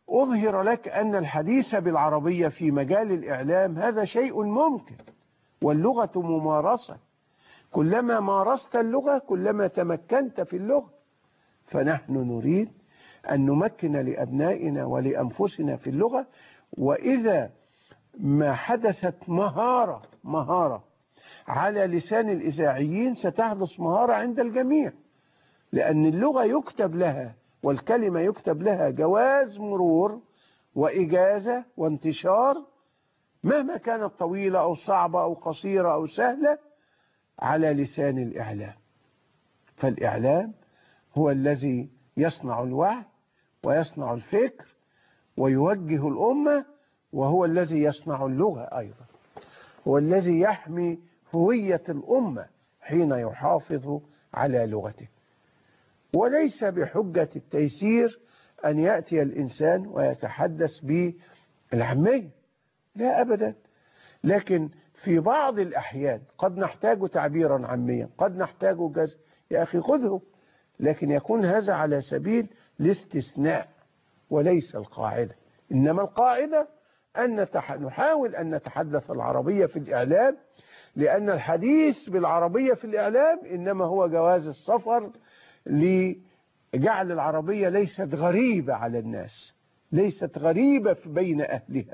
أظهر لك أن الحديث بالعربية في مجال الإعلام هذا شيء ممكن، واللغة ممارسة، كلما مارست اللغة كلما تمكنت في اللغة. فنحن نريد أن نمكن لأبنائنا ولأنفسنا في اللغة، وإذا ما حدثت مهارة على لسان الإذاعيين ستحدث مهارة عند الجميع، لأن اللغة يكتب لها والكلمة يكتب لها جواز مرور وإجازة وانتشار مهما كانت طويلة أو صعبة أو قصيرة أو سهلة على لسان الإعلام. فالإعلام هو الذي يصنع الوعي ويصنع الفكر ويوجه الأمة، وهو الذي يصنع اللغة أيضا، هو الذي يحمي هوية الأمة حين يحافظ على لغته. وليس بحجة التيسير أن يأتي الإنسان ويتحدث بالعامية، لا أبدا، لكن في بعض الأحيان قد نحتاج تعبيرا عاميا، قد نحتاج جزء، يا أخي خذه، لكن يكون هذا على سبيل الاستثناء وليس القاعدة. إنما القاعدة أن نحاول أن نتحدث العربية في الإعلام، لأن الحديث بالعربية في الإعلام إنما هو جواز السفر لجعل العربية ليست غريبة على الناس، ليست غريبة بين أهلها.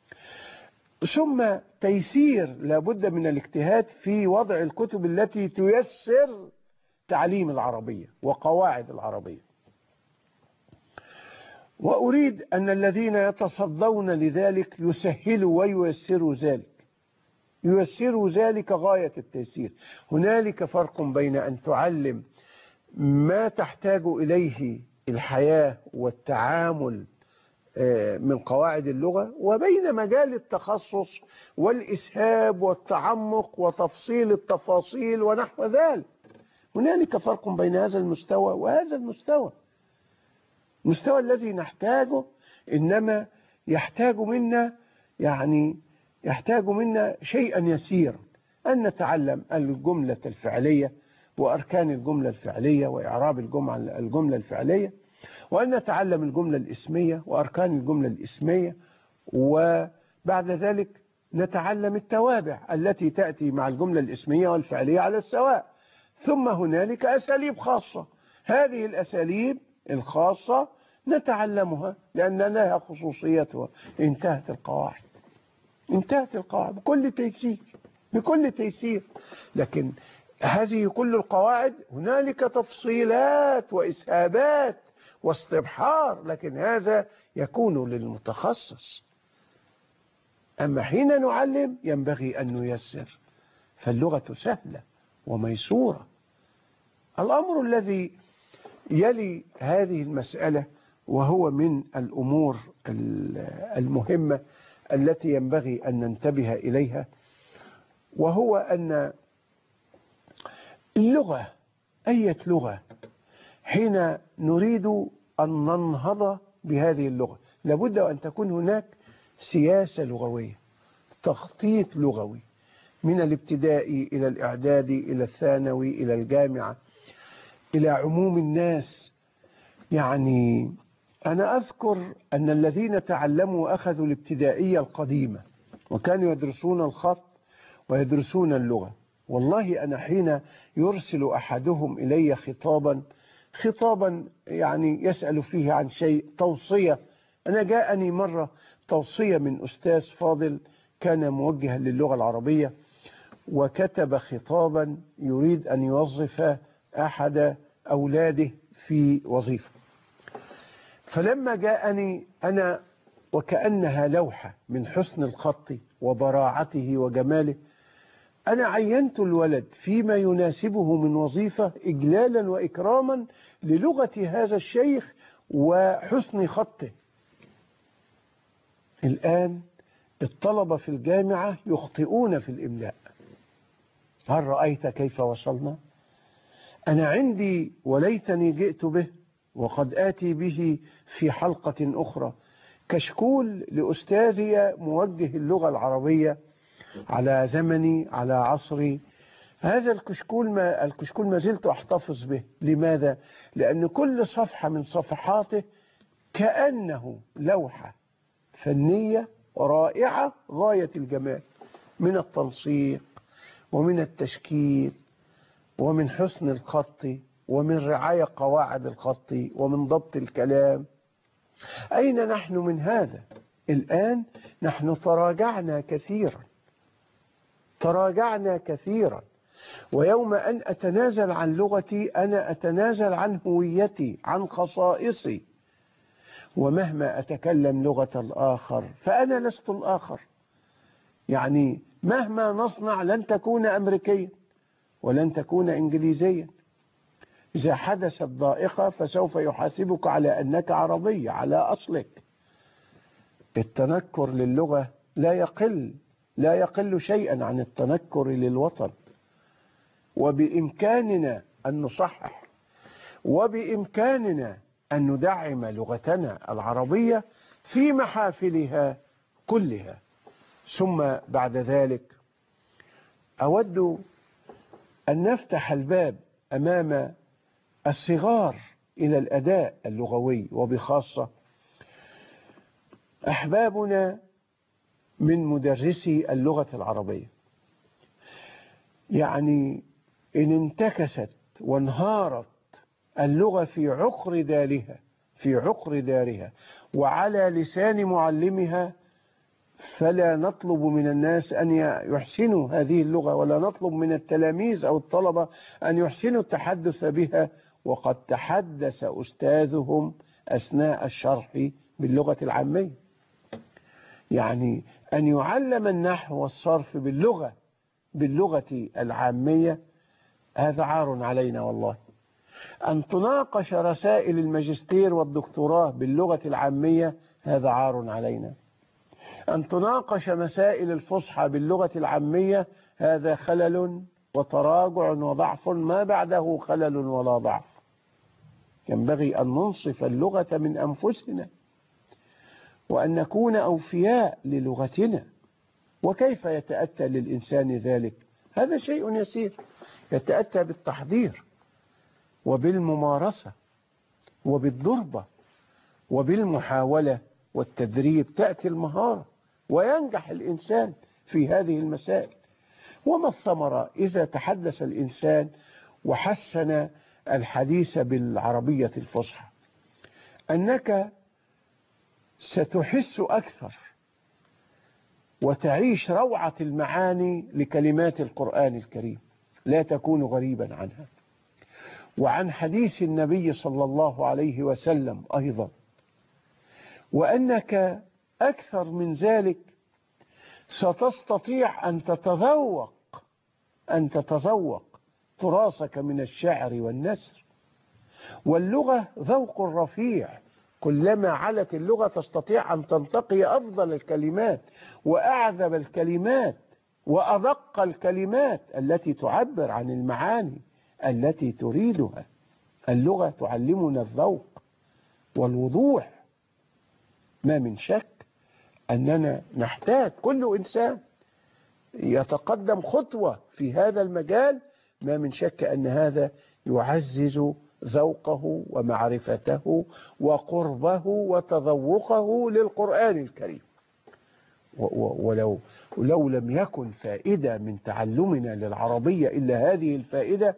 ثم تيسير، لابد من الاجتهاد في وضع الكتب التي تيسر تعليم العربية وقواعد العربية. وأريد أن الذين يتصدون لذلك يسهلوا وييسروا ذلك، ييسروا ذلك غاية التيسير. هنالك فرق بين أن تعلم ما تحتاج إليه الحياة والتعامل من قواعد اللغة، وبين مجال التخصص والإسهاب والتعمق وتفصيل التفاصيل ونحو ذلك. هنالك فرق بين هذا المستوى وهذا المستوى. المستوى الذي نحتاجه إنما يحتاج منا شيئا يسيرا، أن نتعلم الجملة الفعلية وأركان الجملة الفعلية وإعراب الجملة الفعلية، وأن نتعلم الجملة الإسمية وأركان الجملة الإسمية، وبعد ذلك نتعلم التوابع التي تأتي مع الجملة الإسمية والفعلية على السواء. ثم هنالك أساليب خاصة، هذه الأساليب الخاصة نتعلمها لأن لها خصوصيتها. انتهت القواعد بكل تيسير. لكن هذه كل القواعد هنالك تفصيلات وإسهابات واستبحار، لكن هذا يكون للمتخصص. أما حين نعلم ينبغي أن نيسر، فاللغة سهلة وميسورة. الأمر الذي يلي هذه المسألة وهو من الأمور المهمة التي ينبغي أن ننتبه إليها، وهو أن اللغة، أي لغة، حين نريد أن ننهض بهذه اللغة لابد أن تكون هناك سياسة لغوية، تخطيط لغوي، من الابتدائي إلى الإعدادي إلى الثانوي إلى الجامعة إلى عموم الناس. يعني أنا أذكر أن الذين تعلموا وأخذوا الابتدائية القديمة وكانوا يدرسون الخط ويدرسون اللغة، والله أنا حين يرسل أحدهم إلي خطابا يعني يسأل فيه عن شيء، توصية، أنا جاءني مرة توصية من أستاذ فاضل كان موجها للغة العربية، وكتب خطابا يريد أن يوظف أحد أولاده في وظيفة. فلما جاءني أنا وكأنها لوحة من حسن الخط وبراعته وجماله، أنا عينت الولد فيما يناسبه من وظيفة إجلالا وإكراما للغة هذا الشيخ وحسن خطه. الآن الطلبة في الجامعة يخطئون في الإملاء. هل رأيت كيف وصلنا؟ أنا عندي وليتني جئت به، وقد آتي به في حلقة أخرى، كشكول لأستاذي موجه اللغة العربية على زمني على عصري. هذا الكشكول ما زلت أحتفظ به. لماذا؟ لأن كل صفحة من صفحاته كأنه لوحة فنية رائعة غاية الجمال، من التنسيق ومن التشكيل ومن حسن الخط ومن رعاية قواعد الخط ومن ضبط الكلام. أين نحن من هذا؟ الآن نحن تراجعنا كثيرا، ويوم أن أتنازل عن لغتي أنا أتنازل عن هويتي، عن خصائصي، ومهما أتكلم لغة الآخر فأنا لست الآخر. يعني مهما نصنع لن تكون أمريكيا ولن تكون إنجليزيا. إذا حدثت ضائقة فسوف يحاسبك على أنك عربي على أصلك. التنكر للغة لا يقل شيئا عن التنكر للوطن، وبإمكاننا أن نصحح، وبإمكاننا أن ندعم لغتنا العربية في محافلها كلها. ثم بعد ذلك أود أن نفتح الباب أمام الصغار إلى الأداء اللغوي، وبخاصة أحبابنا من مدرسي اللغة العربية. يعني إن انتكست وانهارت اللغة في عقر دارها وعلى لسان معلمها، فلا نطلب من الناس أن يحسنوا هذه اللغة، ولا نطلب من التلاميذ أو الطلبة أن يحسنوا التحدث بها، وقد تحدث أستاذهم أثناء الشرح باللغة العامية. يعني أن يعلم النحو والصرف باللغة العامية هذا عار علينا والله. أن تناقش رسائل الماجستير والدكتوراه باللغة العامية هذا عار علينا. أن تناقش مسائل الفصحى باللغة العامية هذا خلل وتراجع وضعف ما بعده خلل ولا ضعف. ينبغي أن ننصف اللغة من أنفسنا وأن نكون أوفياء للغتنا. وكيف يتأتى للإنسان ذلك؟ هذا شيء يسير، يتأتى بالتحضير وبالممارسة وبالضربة وبالمحاولة والتدريب تأتي المهارة، وينجح الإنسان في هذه المسائل. وما الثمرة إذا تحدث الإنسان وحسن الحديث بالعربية الفصحى؟ أنك ستحس أكثر وتعيش روعة المعاني لكلمات القرآن الكريم، لا تكون غريبا عنها، وعن حديث النبي صلى الله عليه وسلم أيضا. وأنك أكثر من ذلك ستستطيع أن تتذوق تراثك من الشعر والنثر. واللغة ذوق رفيع، كلما علت اللغة تستطيع أن تنتقي أفضل الكلمات وأعذب الكلمات وأدق الكلمات التي تعبر عن المعاني التي تريدها. اللغة تعلمنا الذوق والوضوح. ما من شك أننا نحتاج كل إنسان يتقدم خطوة في هذا المجال، ما من شك أن هذا يعزز ذوقه ومعرفته وقربه وتذوقه للقرآن الكريم. ولو لم يكن فائدة من تعلمنا للعربية إلا هذه الفائدة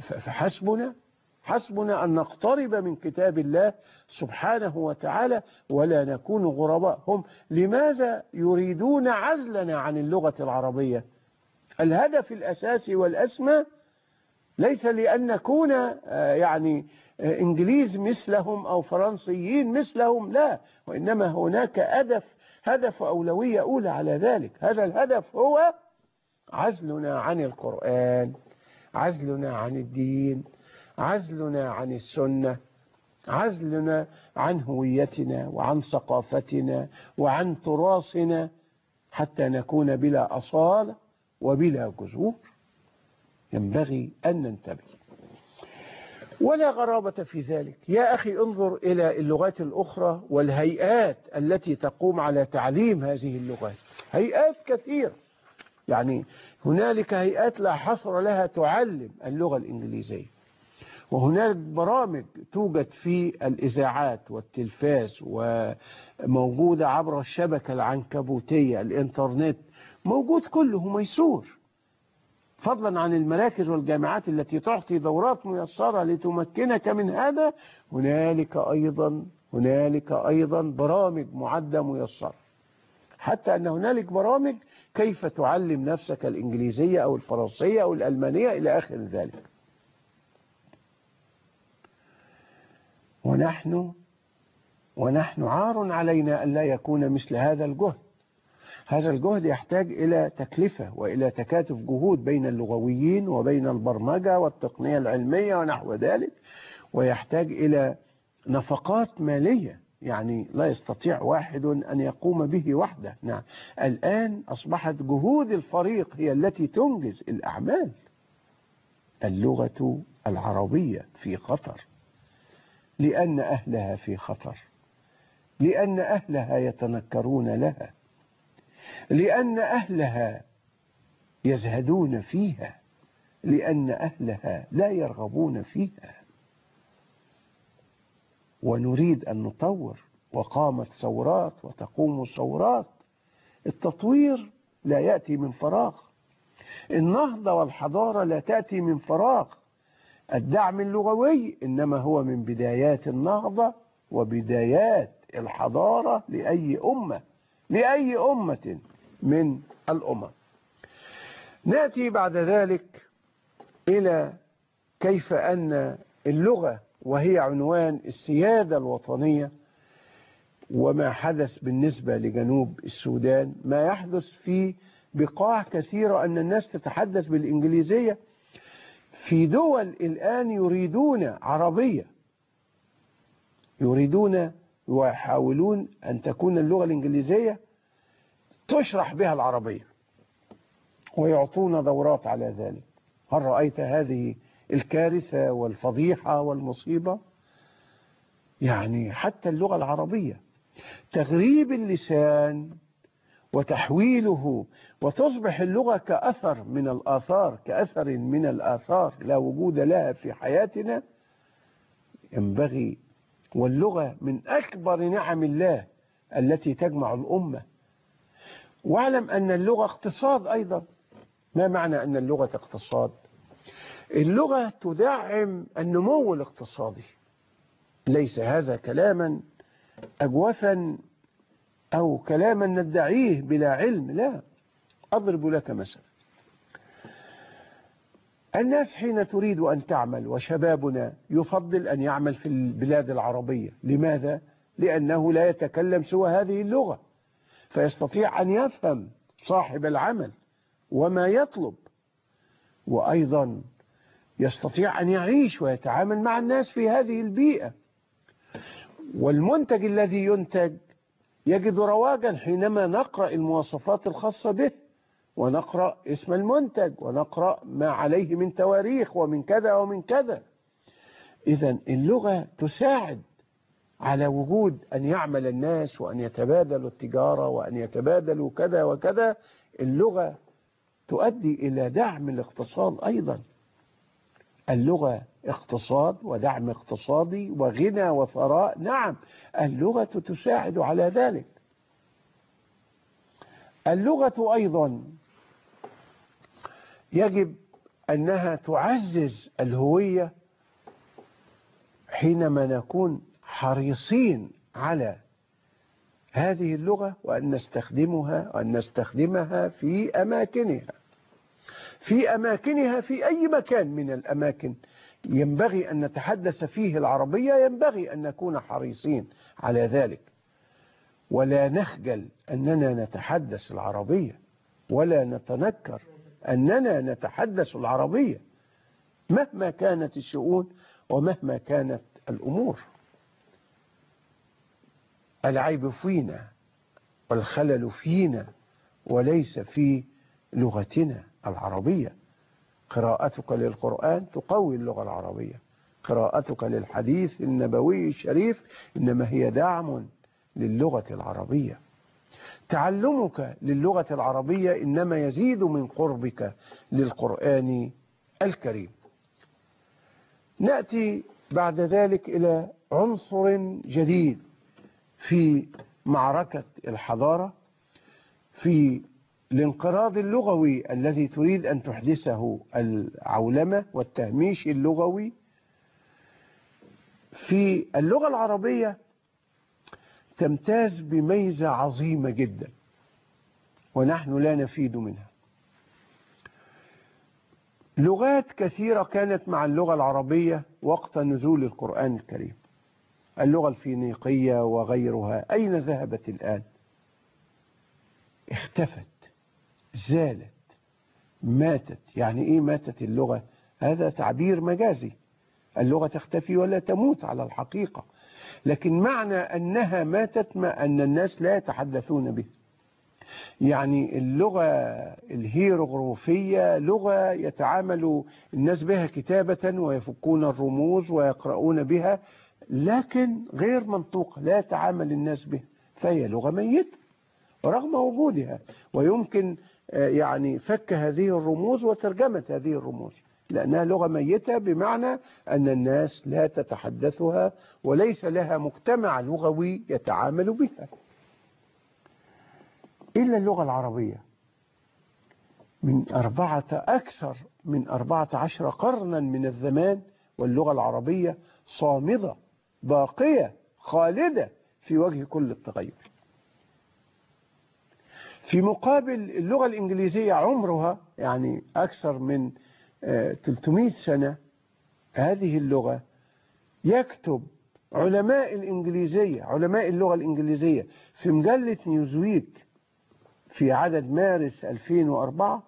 فحسبنا أن نقترب من كتاب الله سبحانه وتعالى ولا نكون غرباء. هم لماذا يريدون عزلنا عن اللغة العربية؟ الهدف الأساسي والأسمى ليس لأن نكون يعني إنجليز مثلهم أو فرنسيين مثلهم، لا، وإنما هناك هدف أولوية أولى على ذلك. هذا الهدف هو عزلنا عن القرآن، عزلنا عن الدين، عزلنا عن السنة، عزلنا عن هويتنا وعن ثقافتنا وعن تراثنا، حتى نكون بلا أصالة وبلا جذور. ينبغي أن ننتبه، ولا غرابة في ذلك. يا أخي انظر إلى اللغات الأخرى والهيئات التي تقوم على تعليم هذه اللغات، هيئات كثيرة. يعني هنالك هيئات لا حصر لها تعلم اللغة الإنجليزية، وهناك برامج توجد في الإذاعات والتلفاز وموجودة عبر الشبكة العنكبوتية الإنترنت، موجود كله ميسور، فضلا عن المراكز والجامعات التي تعطي دورات ميسرة لتمكنك من هذا. هنالك أيضا برامج معدة ميسرة، حتى أن هنالك برامج كيف تعلم نفسك الإنجليزية أو الفرنسية أو الألمانية إلى آخر ذلك. ونحن عار علينا أن لا يكون مثل هذا الجهد. هذا الجهد يحتاج إلى تكلفة وإلى تكاتف جهود بين اللغويين وبين البرمجة والتقنية العلمية ونحو ذلك، ويحتاج إلى نفقات مالية، يعني لا يستطيع واحد أن يقوم به وحده. نعم، الآن أصبحت جهود الفريق هي التي تنجز الأعمال. اللغة العربية في خطر، لأن أهلها في خطر، لأن أهلها يتنكرون لها، لأن أهلها يزهدون فيها، لأن أهلها لا يرغبون فيها. ونريد أن نطور، وقامت ثورات وتقوم ثورات. التطوير لا يأتي من فراغ، النهضة والحضارة لا تأتي من فراغ، الدعم اللغوي إنما هو من بدايات النهضة وبدايات الحضارة لأي أمة من الأمم. نأتي بعد ذلك إلى كيف أن اللغة، وهي عنوان السيادة الوطنية، وما حدث بالنسبة لجنوب السودان، ما يحدث في بقاع كثيرة أن الناس تتحدث بالإنجليزية. في دول الآن يريدون عربية، يريدون ويحاولون أن تكون اللغة الإنجليزية تشرح بها العربية، ويعطون دورات على ذلك. هل رأيت هذه الكارثة والفضيحة والمصيبة؟ يعني حتى اللغة العربية تغريب اللسان وتحويله، وتصبح اللغة كأثر من الآثار لا وجود لها في حياتنا. ينبغي، واللغة من أكبر نعم الله التي تجمع الأمة. واعلم أن اللغة اقتصاد أيضا. ما معنى أن اللغة اقتصاد؟ اللغة تدعم النمو الاقتصادي. ليس هذا كلاما أجوفا أو كلاما ندعيه بلا علم، لا. أضرب لك مثلا، الناس حين تريد أن تعمل، وشبابنا يفضل أن يعمل في البلاد العربية. لماذا؟ لأنه لا يتكلم سوى هذه اللغة، فيستطيع أن يفهم صاحب العمل وما يطلب، وأيضا يستطيع أن يعيش ويتعامل مع الناس في هذه البيئة. والمنتج الذي ينتج يجد رواجا حينما نقرأ المواصفات الخاصة به، ونقرأ اسم المنتج، ونقرأ ما عليه من تواريخ ومن كذا ومن كذا. إذن اللغة تساعد على وجود أن يعمل الناس، وأن يتبادلوا التجارة، وأن يتبادلوا كذا وكذا. اللغة تؤدي إلى دعم الاقتصاد أيضا. اللغة اقتصاد ودعم اقتصادي وغنى وثراء. نعم، اللغة تساعد على ذلك. اللغة أيضا يجب أنها تعزز الهوية حينما نكون حريصين على هذه اللغة، وأن نستخدمها في أماكنها في أي مكان من الأماكن ينبغي أن نتحدث فيه العربية. ينبغي أن نكون حريصين على ذلك، ولا نخجل أننا نتحدث العربية، ولا نتنكر أننا نتحدث العربية مهما كانت الشؤون ومهما كانت الأمور. العيب فينا والخلل فينا وليس في لغتنا العربية. قراءتك للقرآن تقوي اللغة العربية، قراءتك للحديث النبوي الشريف إنما هي دعم للغة العربية. تعلمك للغة العربية إنما يزيد من قربك للقرآن الكريم. نأتي بعد ذلك إلى عنصر جديد في معركة الحضارة، في الانقراض اللغوي الذي تريد أن تحدثه العولمة والتهميش اللغوي. في اللغة العربية تمتاز بميزة عظيمة جدا ونحن لا نفيد منها. لغات كثيرة كانت مع اللغة العربية وقت نزول القرآن الكريم، اللغة الفينيقية وغيرها، أين ذهبت الآن؟ اختفت، زالت، ماتت. يعني إيه ماتت اللغة؟ هذا تعبير مجازي، اللغة تختفي ولا تموت على الحقيقة، لكن معنى أنها ماتت ما أن الناس لا يتحدثون بها. يعني اللغة الهيروغليفية لغة يتعامل الناس بها كتابة ويفكون الرموز ويقرؤون بها، لكن غير منطوقة، لا يتعامل الناس بها، فهي لغة ميتة رغم وجودها، ويمكن يعني فك هذه الرموز وترجمة هذه الرموز، لأنها لغة ميتة بمعنى أن الناس لا تتحدثها وليس لها مجتمع لغوي يتعامل بها. إلا اللغة العربية من أكثر من 14 قرنا من الزمان، واللغة العربية صامدة باقية خالدة في وجه كل التغير. في مقابل اللغة الإنجليزية عمرها يعني أكثر من 300 سنة، هذه اللغة يكتب علماء اللغة الإنجليزية في مجلة نيوزويك في عدد مارس 2004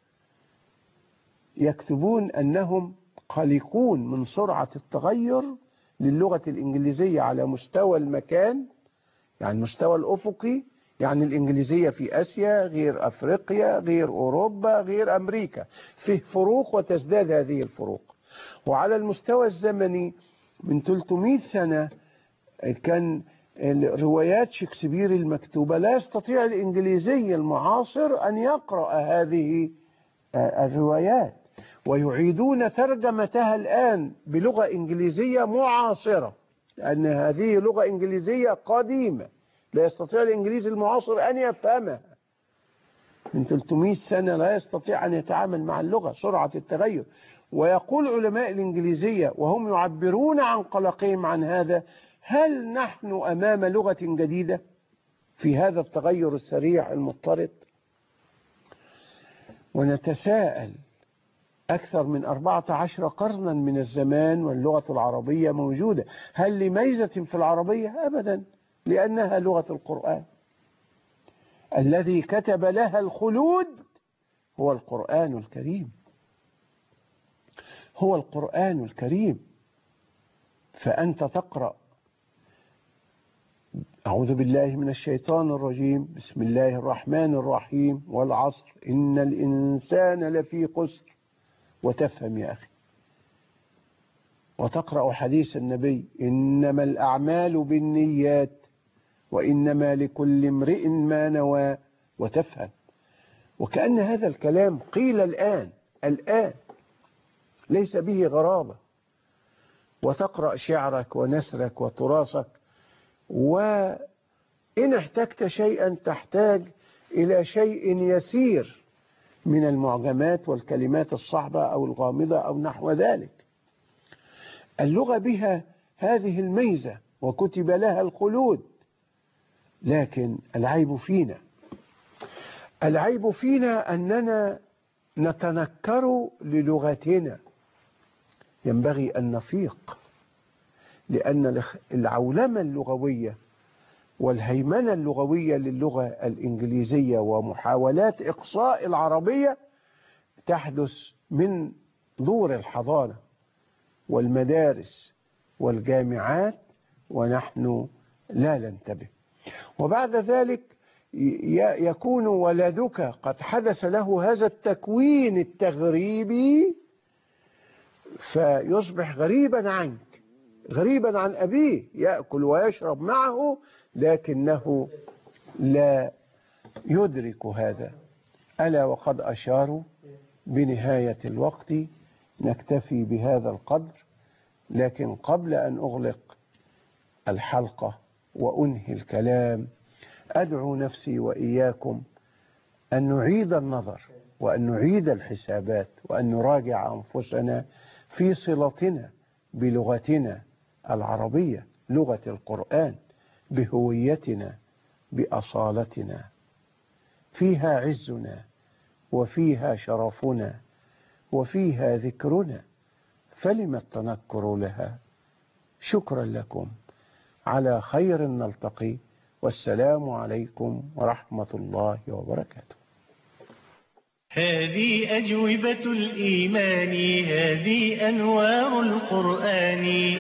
يكتبون أنهم قلقون من سرعة التغير للغة الإنجليزية على مستوى المكان، يعني المستوى الأفقي، يعني الإنجليزية في آسيا غير أفريقيا غير أوروبا غير أمريكا، فيه فروق وتزداد هذه الفروق. وعلى المستوى الزمني من 300 سنة كان روايات شكسبير المكتوبة لا يستطيع الإنجليزي المعاصر أن يقرأ هذه الروايات، ويعيدون ترجمتها الآن بلغة إنجليزية معاصرة، لأن هذه لغة إنجليزية قديمة لا يستطيع الإنجليزي المعاصر أن يفهمها. من 300 سنة لا يستطيع أن يتعامل مع اللغة، سرعة التغير. ويقول علماء الإنجليزية وهم يعبرون عن قلقهم عن هذا: هل نحن أمام لغة جديدة في هذا التغير السريع المضطرد؟ ونتساءل، أكثر من 14 قرنا من الزمان واللغة العربية موجودة، هل لميزة في العربية؟ أبدا، لأنها لغة القرآن الذي كتب لها الخلود، هو القرآن الكريم، هو القرآن الكريم. فأنت تقرأ أعوذ بالله من الشيطان الرجيم، بسم الله الرحمن الرحيم، والعصر إن الإنسان لفي خسر، وتفهم يا أخي، وتقرأ حديث النبي إنما الأعمال بالنيات وإنما لكل امرئ ما نوى، وتفهم. وكأن هذا الكلام قيل الآن ليس به غرابة. وتقرأ شعرك ونثرك وتراثك، وإن احتجت شيئا تحتاج إلى شيء يسير من المعجمات والكلمات الصعبة أو الغامضة أو نحو ذلك. اللغة بها هذه الميزة وكتب لها الخلود، لكن العيب فينا أننا نتنكر للغتنا. ينبغي أن نفيق، لأن العولمة اللغوية والهيمنة اللغوية للغة الإنجليزية ومحاولات إقصاء العربية تحدث من دور الحضانة والمدارس والجامعات، ونحن لا ننتبه. وبعد ذلك يكون ولدك قد حدث له هذا التكوين التغريبي، فيصبح غريبا عنك، غريبا عن أبيه، يأكل ويشرب معه لكنه لا يدرك هذا. ألا وقد أشاروا بنهاية الوقت، نكتفي بهذا القدر، لكن قبل أن أغلق الحلقة وأنهي الكلام أدعو نفسي وإياكم أن نعيد النظر وأن نعيد الحسابات وأن نراجع أنفسنا في صلتنا بلغتنا العربية، لغة القرآن، بهويتنا، بأصالتنا. فيها عزنا وفيها شرفنا وفيها ذكرنا، فلم التنكر لها؟ شكرا لكم، على خير نلتقي، والسلام عليكم ورحمة الله وبركاته. هذه أجوبة الإيمان، هذه أنوار القرآن.